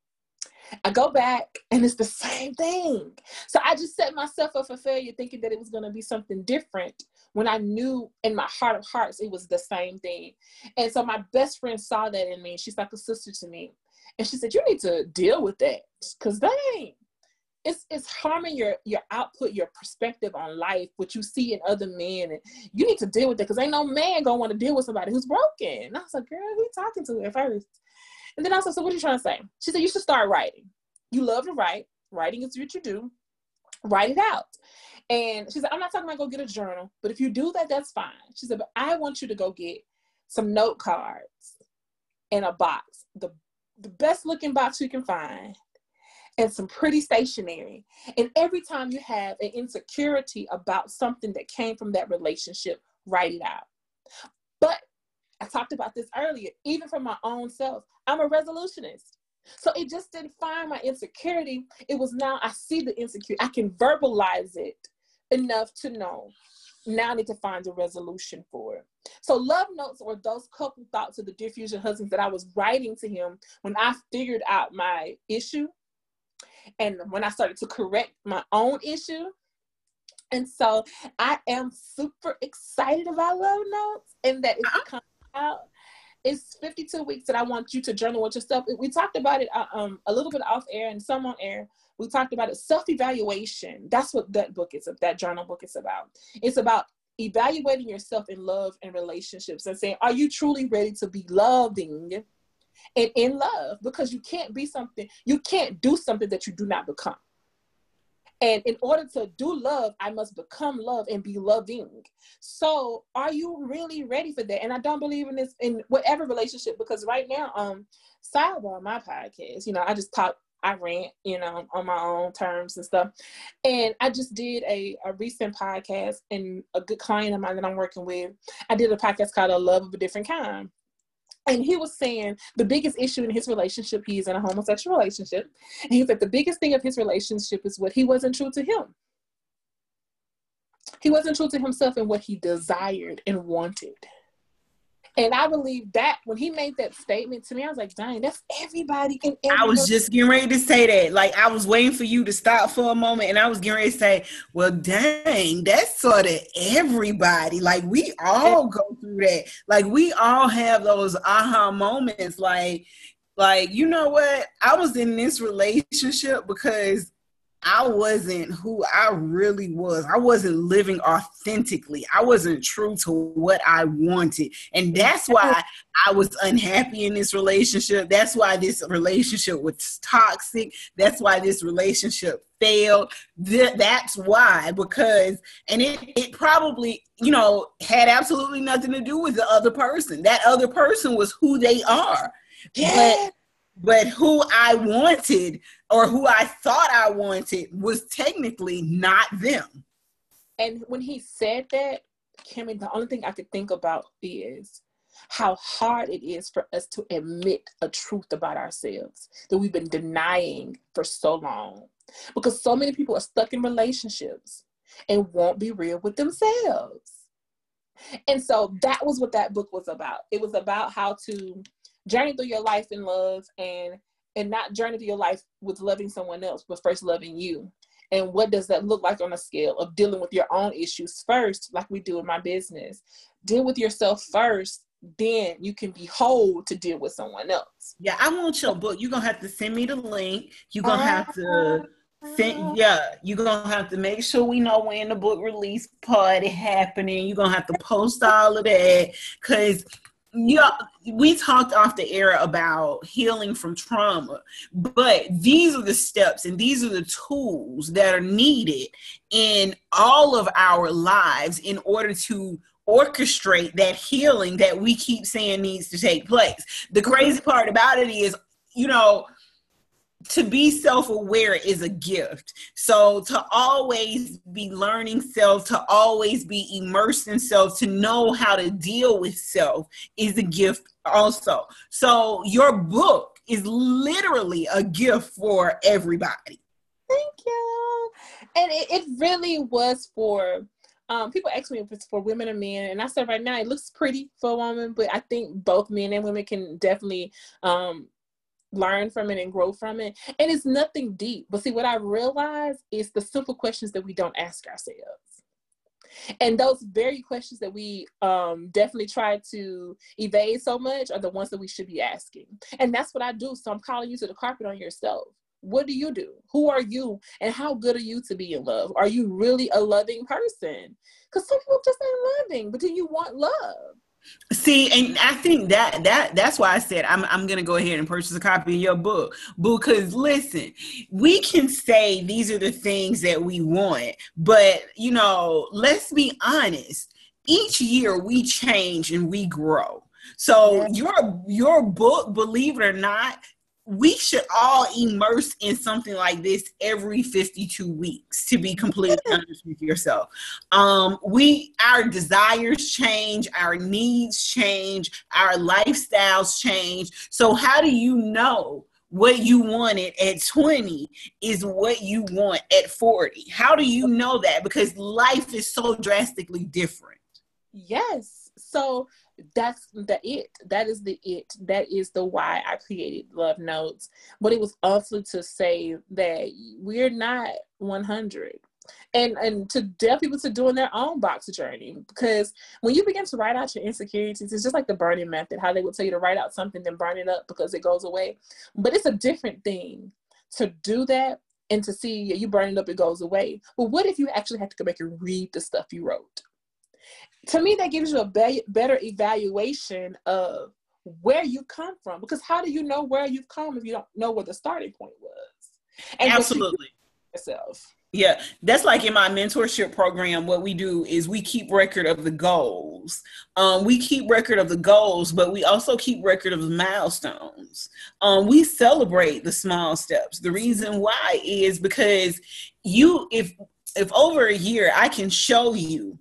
B: I go back and it's the same thing. So I just set myself up for failure, thinking that it was going to be something different, when I knew in my heart of hearts it was the same thing. And so my best friend saw that in me. She's like a sister to me. And she said, you need to deal with that, because dang, it's it's harming your your output, your perspective on life, what you see in other men. And you need to deal with that, because ain't no man gonna want to deal with somebody who's broken. And I was like, girl, who you talking to at first? And then I said, so what are you trying to say? She said, you should start writing. You love to write. Writing is what you do. Write it out. And she said, I'm not talking about go get a journal, but if you do that, that's fine. She said, but I want you to go get some note cards and a box, the, the best looking box you can find, and some pretty stationery. And every time you have an insecurity about something that came from that relationship, write it out. But I talked about this earlier, even for my own self, I'm a resolutionist. So it just didn't find my insecurity. It was now I see the insecurity. I can verbalize it enough to know. Now I need to find a resolution for it. So love notes were those couple thoughts of the Dear Future Husbands that I was writing to him when I figured out my issue and when I started to correct my own issue. And so I am super excited about love notes and that it's coming out. It's fifty-two weeks that I want you to journal with yourself. We talked about it uh, um, a little bit off air and some on air. We talked about it, self-evaluation. That's what that book is, that journal book is about. It's about evaluating yourself in love and relationships and saying, are you truly ready to be loving and in love? Because you can't be something, you can't do something that you do not become. And in order to do love, I must become love and be loving. So are you really ready for that? And I don't believe in this in whatever relationship, because right now, um, sidebar my podcast, you know, I just talk, I rant, you know, on my own terms and stuff. And I just did a, a recent podcast, and a good client of mine that I'm working with, I did a podcast called A Love of a Different Kind. And he was saying the biggest issue in his relationship, he's in a homosexual relationship. And he said the biggest thing of his relationship is what he wasn't true to him. He wasn't true to himself and what he desired and wanted. And I believe that when he made that statement to me, I was like, dang, that's everybody in every
A: I was just getting ready to say that. Like, I was waiting for you to stop for a moment, and I was getting ready to say, well, dang, that's sort of everybody. Like, we all go through that. Like, we all have those aha moments. Like, like, you know what? I was in this relationship because I wasn't who I really was. I wasn't living authentically. I wasn't true to what I wanted. And that's why I was unhappy in this relationship. That's why this relationship was toxic. That's why this relationship failed. Th- that's why, because, and it, it probably, you know, had absolutely nothing to do with the other person. That other person was who they are.
B: Yeah.
A: But But who I wanted, or who I thought I wanted, was technically not them.
B: And when he said that, Kimmy, the only thing I could think about is how hard it is for us to admit a truth about ourselves that we've been denying for so long. Because so many people are stuck in relationships and won't be real with themselves. And so that was what that book was about. It was about how to journey through your life in love, and and not journey through your life with loving someone else, but first loving you. And what does that look like on a scale of dealing with your own issues first, like we do in my business? Deal with yourself first, then you can be whole to deal with someone else.
A: Yeah, I want your book. You're going to have to send me the link. You're going to have to Yeah, you're gonna have to make sure we know when the book release party happening. You're gonna have to post all of that, because yeah, we talked off the air about healing from trauma, but these are the steps and these are the tools that are needed in all of our lives in order to orchestrate that healing that we keep saying needs to take place. The crazy part about it is, you know, to be self-aware is a gift. So to always be learning self, to always be immersed in self, to know how to deal with self is a gift also. So your book is literally a gift for everybody.
B: Thank you. And it, it really was for, um, people ask me if it's for women or men, and I said right now it looks pretty for a woman, but I think both men and women can definitely um, learn from it and grow from it. And it's nothing deep. But see, what I realized is the simple questions that we don't ask ourselves. And those very questions that we um, definitely try to evade so much are the ones that we should be asking. And that's what I do. So I'm calling you to the carpet on yourself. What do you do? Who are you? And how good are you to be in love? Are you really a loving person? Because some people just ain't loving, but do you want love?
A: See, and I think that that that's why I said I'm I'm gonna go ahead and purchase a copy of your book. Because listen, we can say these are the things that we want, but you know, let's be honest. Each year we change and we grow. So yeah. your your book, believe it or not, we should all immerse in something like this every fifty-two weeks, to be completely honest with yourself. Um, we, our desires change, our needs change, our lifestyles change. So how do you know what you wanted at twenty is what you want at forty? How do you know that? Because life is so drastically different.
B: Yes. So that's the it. That is the it. That is the why I created Love Notes. But it was also to say that we're not one hundred. And and to tell people to doing their own box journey. Because when you begin to write out your insecurities, it's just like the burning method, how they would tell you to write out something, then burn it up because it goes away. But it's a different thing to do that and to see you burn it up, it goes away. But what if you actually have to go back and read the stuff you wrote? To me, that gives you a be- better evaluation of where you come from. Because how do you know where you've come if you don't know where the starting point was?
A: And absolutely.
B: Yourself.
A: Yeah, that's like in my mentorship program, what we do is we keep record of the goals. Um, we keep record of the goals, but we also keep record of the milestones. Um, we celebrate the small steps. The reason why is because you, if if over a year, I can show you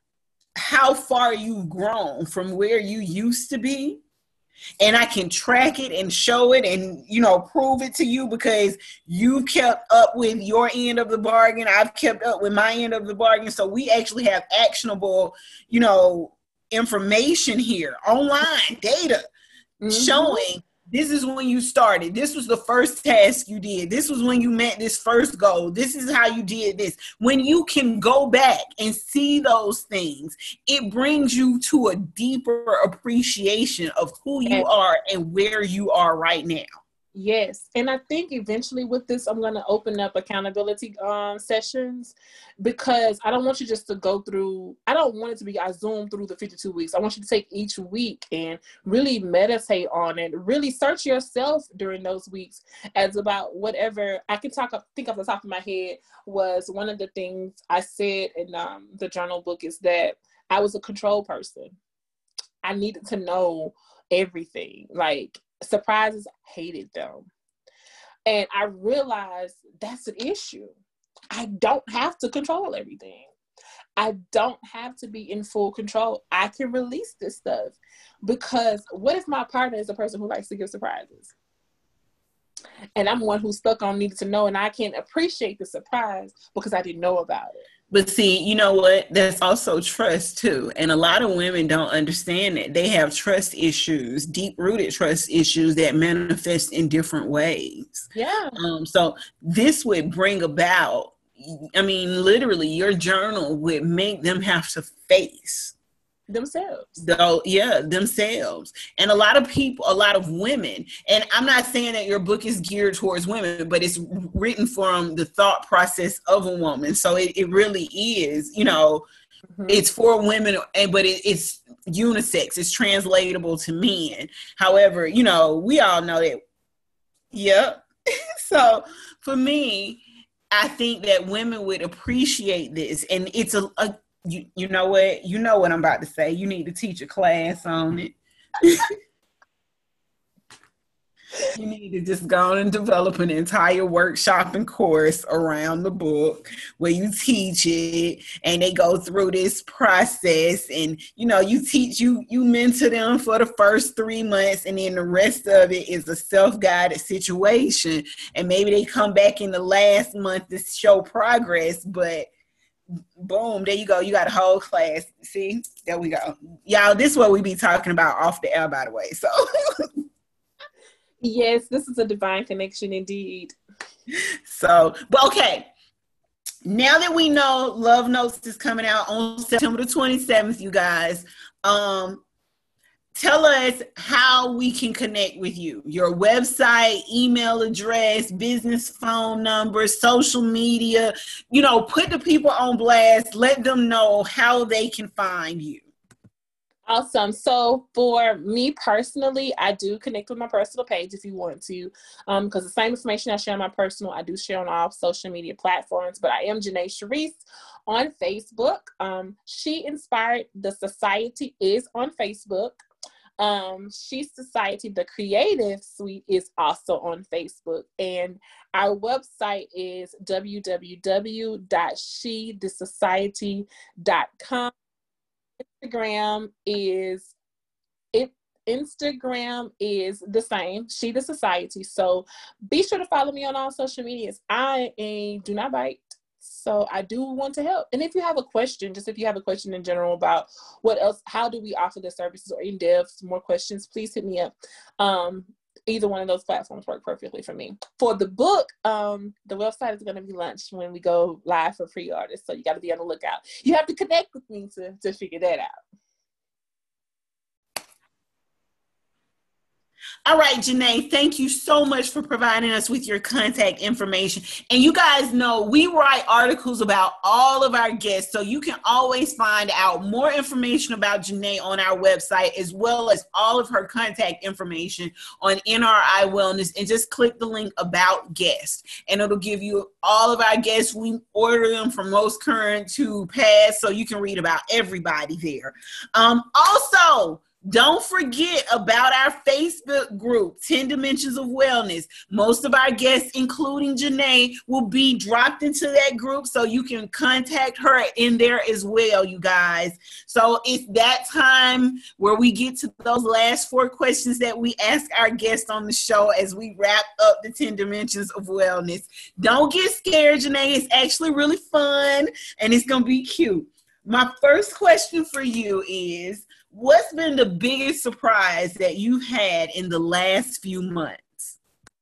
A: how far you've grown from where you used to be, and I can track it and show it and, you know, prove it to you because you've kept up with your end of the bargain. I've kept up with my end of the bargain. So we actually have actionable, you know, information here, online data, mm-hmm. showing this is when you started. This was the first task you did. This was when you met this first goal. This is how you did this. When you can go back and see those things, it brings you to a deeper appreciation of who you are and where you are right now.
B: Yes. And I think eventually with this, I'm going to open up accountability um, sessions, because I don't want you just to go through, I don't want it to be, I zoom through the fifty-two weeks. I want you to take each week and really meditate on it, really search yourself during those weeks as about whatever I can talk, think off the top of my head was one of the things I said in um, the journal book is that I was a control person. I needed to know everything. Like, surprises, hated them. And I realized that's an issue. I don't have to control everything. I don't have to be in full control. I can release this stuff, because what if my partner is a person who likes to give surprises? And I'm one who's stuck on needing to know, and I can't appreciate the surprise because I didn't know about it.
A: But see, you know what? There's also trust too. And a lot of women don't understand that. They have trust issues, deep-rooted trust issues that manifest in different ways.
B: Yeah.
A: Um, so this would bring about, I mean, literally your journal would make them have to face
B: themselves.
A: Though, yeah, themselves. And a lot of people, a lot of women, and I'm not saying that your book is geared towards women, but it's written from the thought process of a woman. So it, it really is, you know, mm-hmm. It's for women, and but it, it's unisex. It's translatable to men. However, you know, we all know that. Yep. So for me, I think that women would appreciate this, and it's a, a you, you know what you know what I'm about to say. You need to teach a class on it. You need to just go on and develop an entire workshop and course around the book where you teach it and they go through this process, and you know, you teach you you mentor them for the first three months, and then the rest of it is a self-guided situation, and maybe they come back in the last month to show progress, but boom, there you go, you got a whole class. See, there we go, y'all. This is what we be talking about off the air, by the way. So
B: yes, this is a divine connection indeed.
A: So, but okay. Now that we know Love Notes is coming out on September the twenty-seventh, you guys, um, tell us how we can connect with you. Your website, email address, business phone number, social media. You know, put the people on blast. Let them know how they can find you.
B: Awesome. So for me personally, I do connect with my personal page if you want to, um, because the same information I share on my personal, I do share on all social media platforms. But I am Janae Sharice on Facebook. Um, She Inspired the Society is on Facebook. Um, She Society, the Creative Suite, is also on Facebook. And our website is w w w dot she the society dot com. Instagram is it Instagram is the same, She the Society. So be sure to follow me on all social medias. I uh, do not bite, so I do want to help. And if you have a question, just if you have a question in general about what else, how do we offer the services, or in depth more questions, please hit me up. Um, either one of those platforms work perfectly for me. For the book, um, the website is going to be launched when we go live for pre-orders. So you got to be on the lookout. You have to connect with me to, to figure that out.
A: All right, Janae, thank you so much for providing us with your contact information. And you guys know we write articles about all of our guests, so you can always find out more information about Janae on our website, as well as all of her contact information on N R I Wellness, and just click the link about guests, and it'll give you all of our guests. We order them from most current to past, so you can read about everybody there. Um, also, don't forget about our Facebook group, ten Dimensions of Wellness. Most of our guests, including Janae, will be dropped into that group, so you can contact her in there as well, you guys. So it's that time where we get to those last four questions that we ask our guests on the show as we wrap up the ten Dimensions of Wellness. Don't get scared, Janae. It's actually really fun, and it's going to be cute. My first question for you is, what's been the biggest surprise that you've had in the last few months?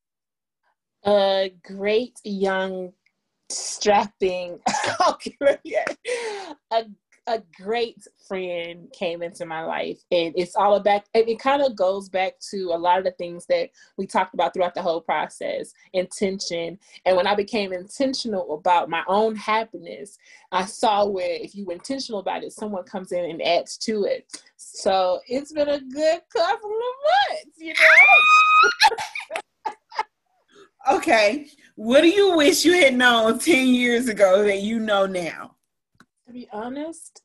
B: A great young, strapping, a, a great friend came into my life. And it's all about, and it kind of goes back to a lot of the things that we talked about throughout the whole process, intention. And when I became intentional about my own happiness, I saw where if you were intentional about it, someone comes in and adds to it. So it's been a good couple of months, you know?
A: Okay. What do you wish you had known ten years ago that you know now?
B: To be honest,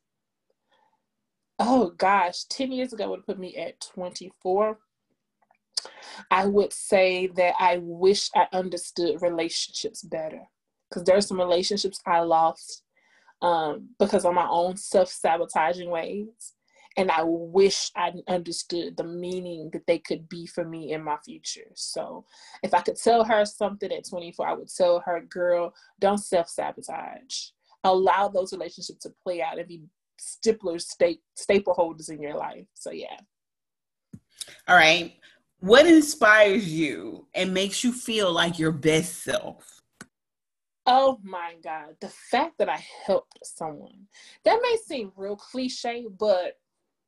B: oh gosh, ten years ago would put me at twenty-four. I would say that I wish I understood relationships better, because there are some relationships I lost um, because of my own self-sabotaging ways. And I wish I understood the meaning that they could be for me in my future. So if I could tell her something at twenty-four, I would tell her, girl, don't self-sabotage. Allow those relationships to play out and be stipplers, sta- staple holders in your life. So yeah.
A: All right. What inspires you and makes you feel like your best self?
B: Oh my God. The fact that I helped someone. That may seem real cliche, but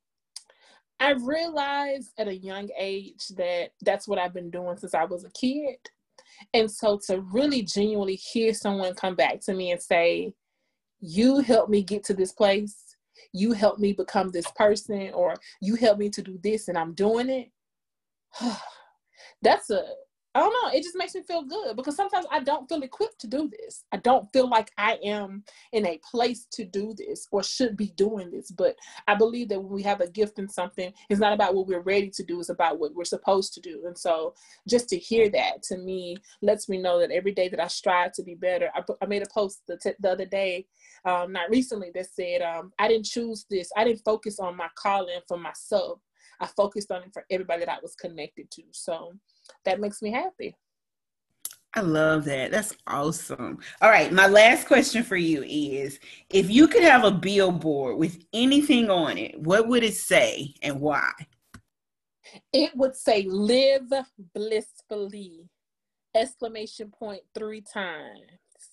B: I realized at a young age that that's what I've been doing since I was a kid. And so to really genuinely hear someone come back to me and say, you helped me get to this place, you helped me become this person, or you helped me to do this and I'm doing it. That's a, I don't know, it just makes me feel good, because sometimes I don't feel equipped to do this. I don't feel like I am in a place to do this or should be doing this. But I believe that when we have a gift in something, it's not about what we're ready to do, it's about what we're supposed to do. And so just to hear that, to me, lets me know that every day that I strive to be better. I, I made a post the, t- the other day, um, not recently, that said, um, I didn't choose this. I didn't focus on my calling for myself. I focused on it for everybody that I was connected to. So that makes me happy.
A: I love that. That's awesome. All right. My last question for you is, if you could have a billboard with anything on it, what would it say and why?
B: It would say live blissfully, exclamation point three times.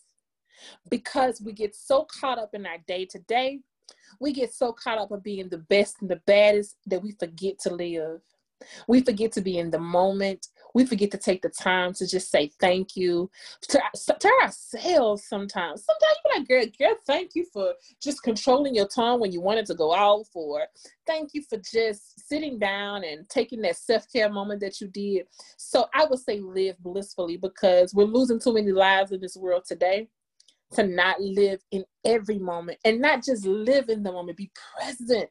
B: Because we get so caught up in our day to day, we get so caught up in being the best and the baddest that we forget to live. We forget to be in the moment. We forget to take the time to just say thank you to, to ourselves sometimes. Sometimes you're like, girl, girl, thank you for just controlling your tongue when you wanted to go off, or thank you for just sitting down and taking that self-care moment that you did. So I would say live blissfully, because we're losing too many lives in this world today to not live in every moment, and not just live in the moment, be present.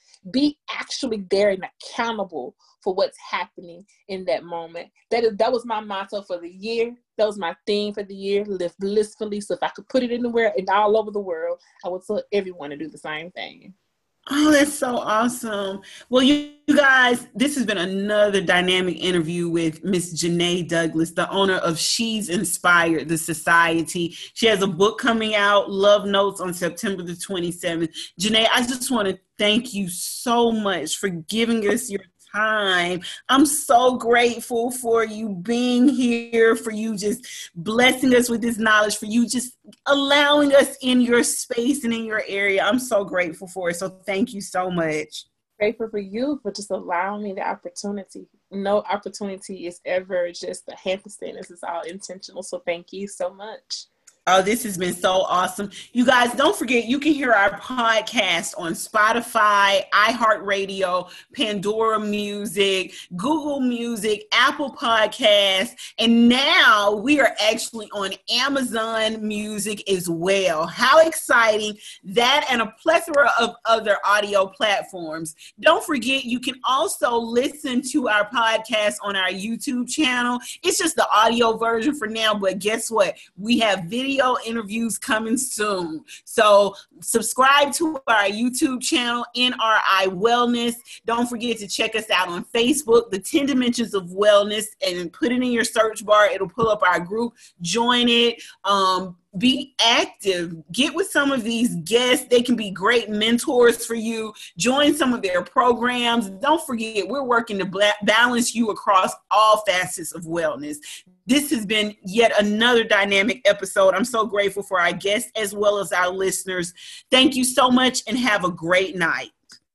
B: Be actually there and accountable for what's happening in that moment. That is, that was my motto for the year. That was my theme for the year, live blissfully. So if I could put it anywhere and all over the world, I would tell everyone to do the same thing.
A: Oh, that's so awesome. Well, you, you guys, this has been another dynamic interview with Miss Janae Douglas, the owner of She's Inspired the Society. She has a book coming out, Love Notes, on September the twenty-seventh. Janae, I just want to thank you so much for giving us your time. I'm so grateful for you being here, for you just blessing us with this knowledge, for you just allowing us in your space and in your area. I'm so grateful for it. So thank you so much.
B: Grateful for you for just allowing me the opportunity. No opportunity is ever just a happenstance. This is all intentional. So thank you so much.
A: Oh, this has been so awesome. You guys, don't forget, you can hear our podcast on Spotify, iHeartRadio, Pandora Music, Google Music, Apple Podcasts, and now we are actually on Amazon Music as well. How exciting. That and a plethora of other audio platforms. Don't forget, you can also listen to our podcast on our YouTube channel. It's just the audio version for now, but guess what? We have video interviews coming soon. So subscribe to our YouTube channel, N R I Wellness. Don't forget to check us out on Facebook, The ten Dimensions of Wellness, and put it in your search bar. It'll pull up our group. Join it. Um, Be active. Get with some of these guests. They can be great mentors for you. Join some of their programs. Don't forget, we're working to bla- balance you across all facets of wellness. This has been yet another dynamic episode. I'm so grateful for our guests as well as our listeners. Thank you so much and have a great night.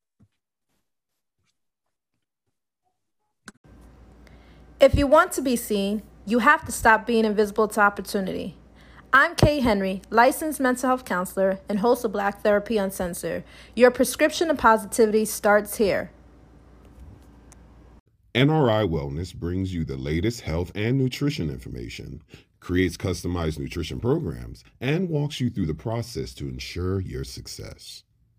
C: If you want to be seen, you have to stop being invisible to opportunity. I'm Kay Henry, licensed mental health counselor and host of Black Therapy Uncensored. Your prescription of positivity starts here.
D: N R I Wellness brings you the latest health and nutrition information, creates customized nutrition programs, and walks you through the process to ensure your success.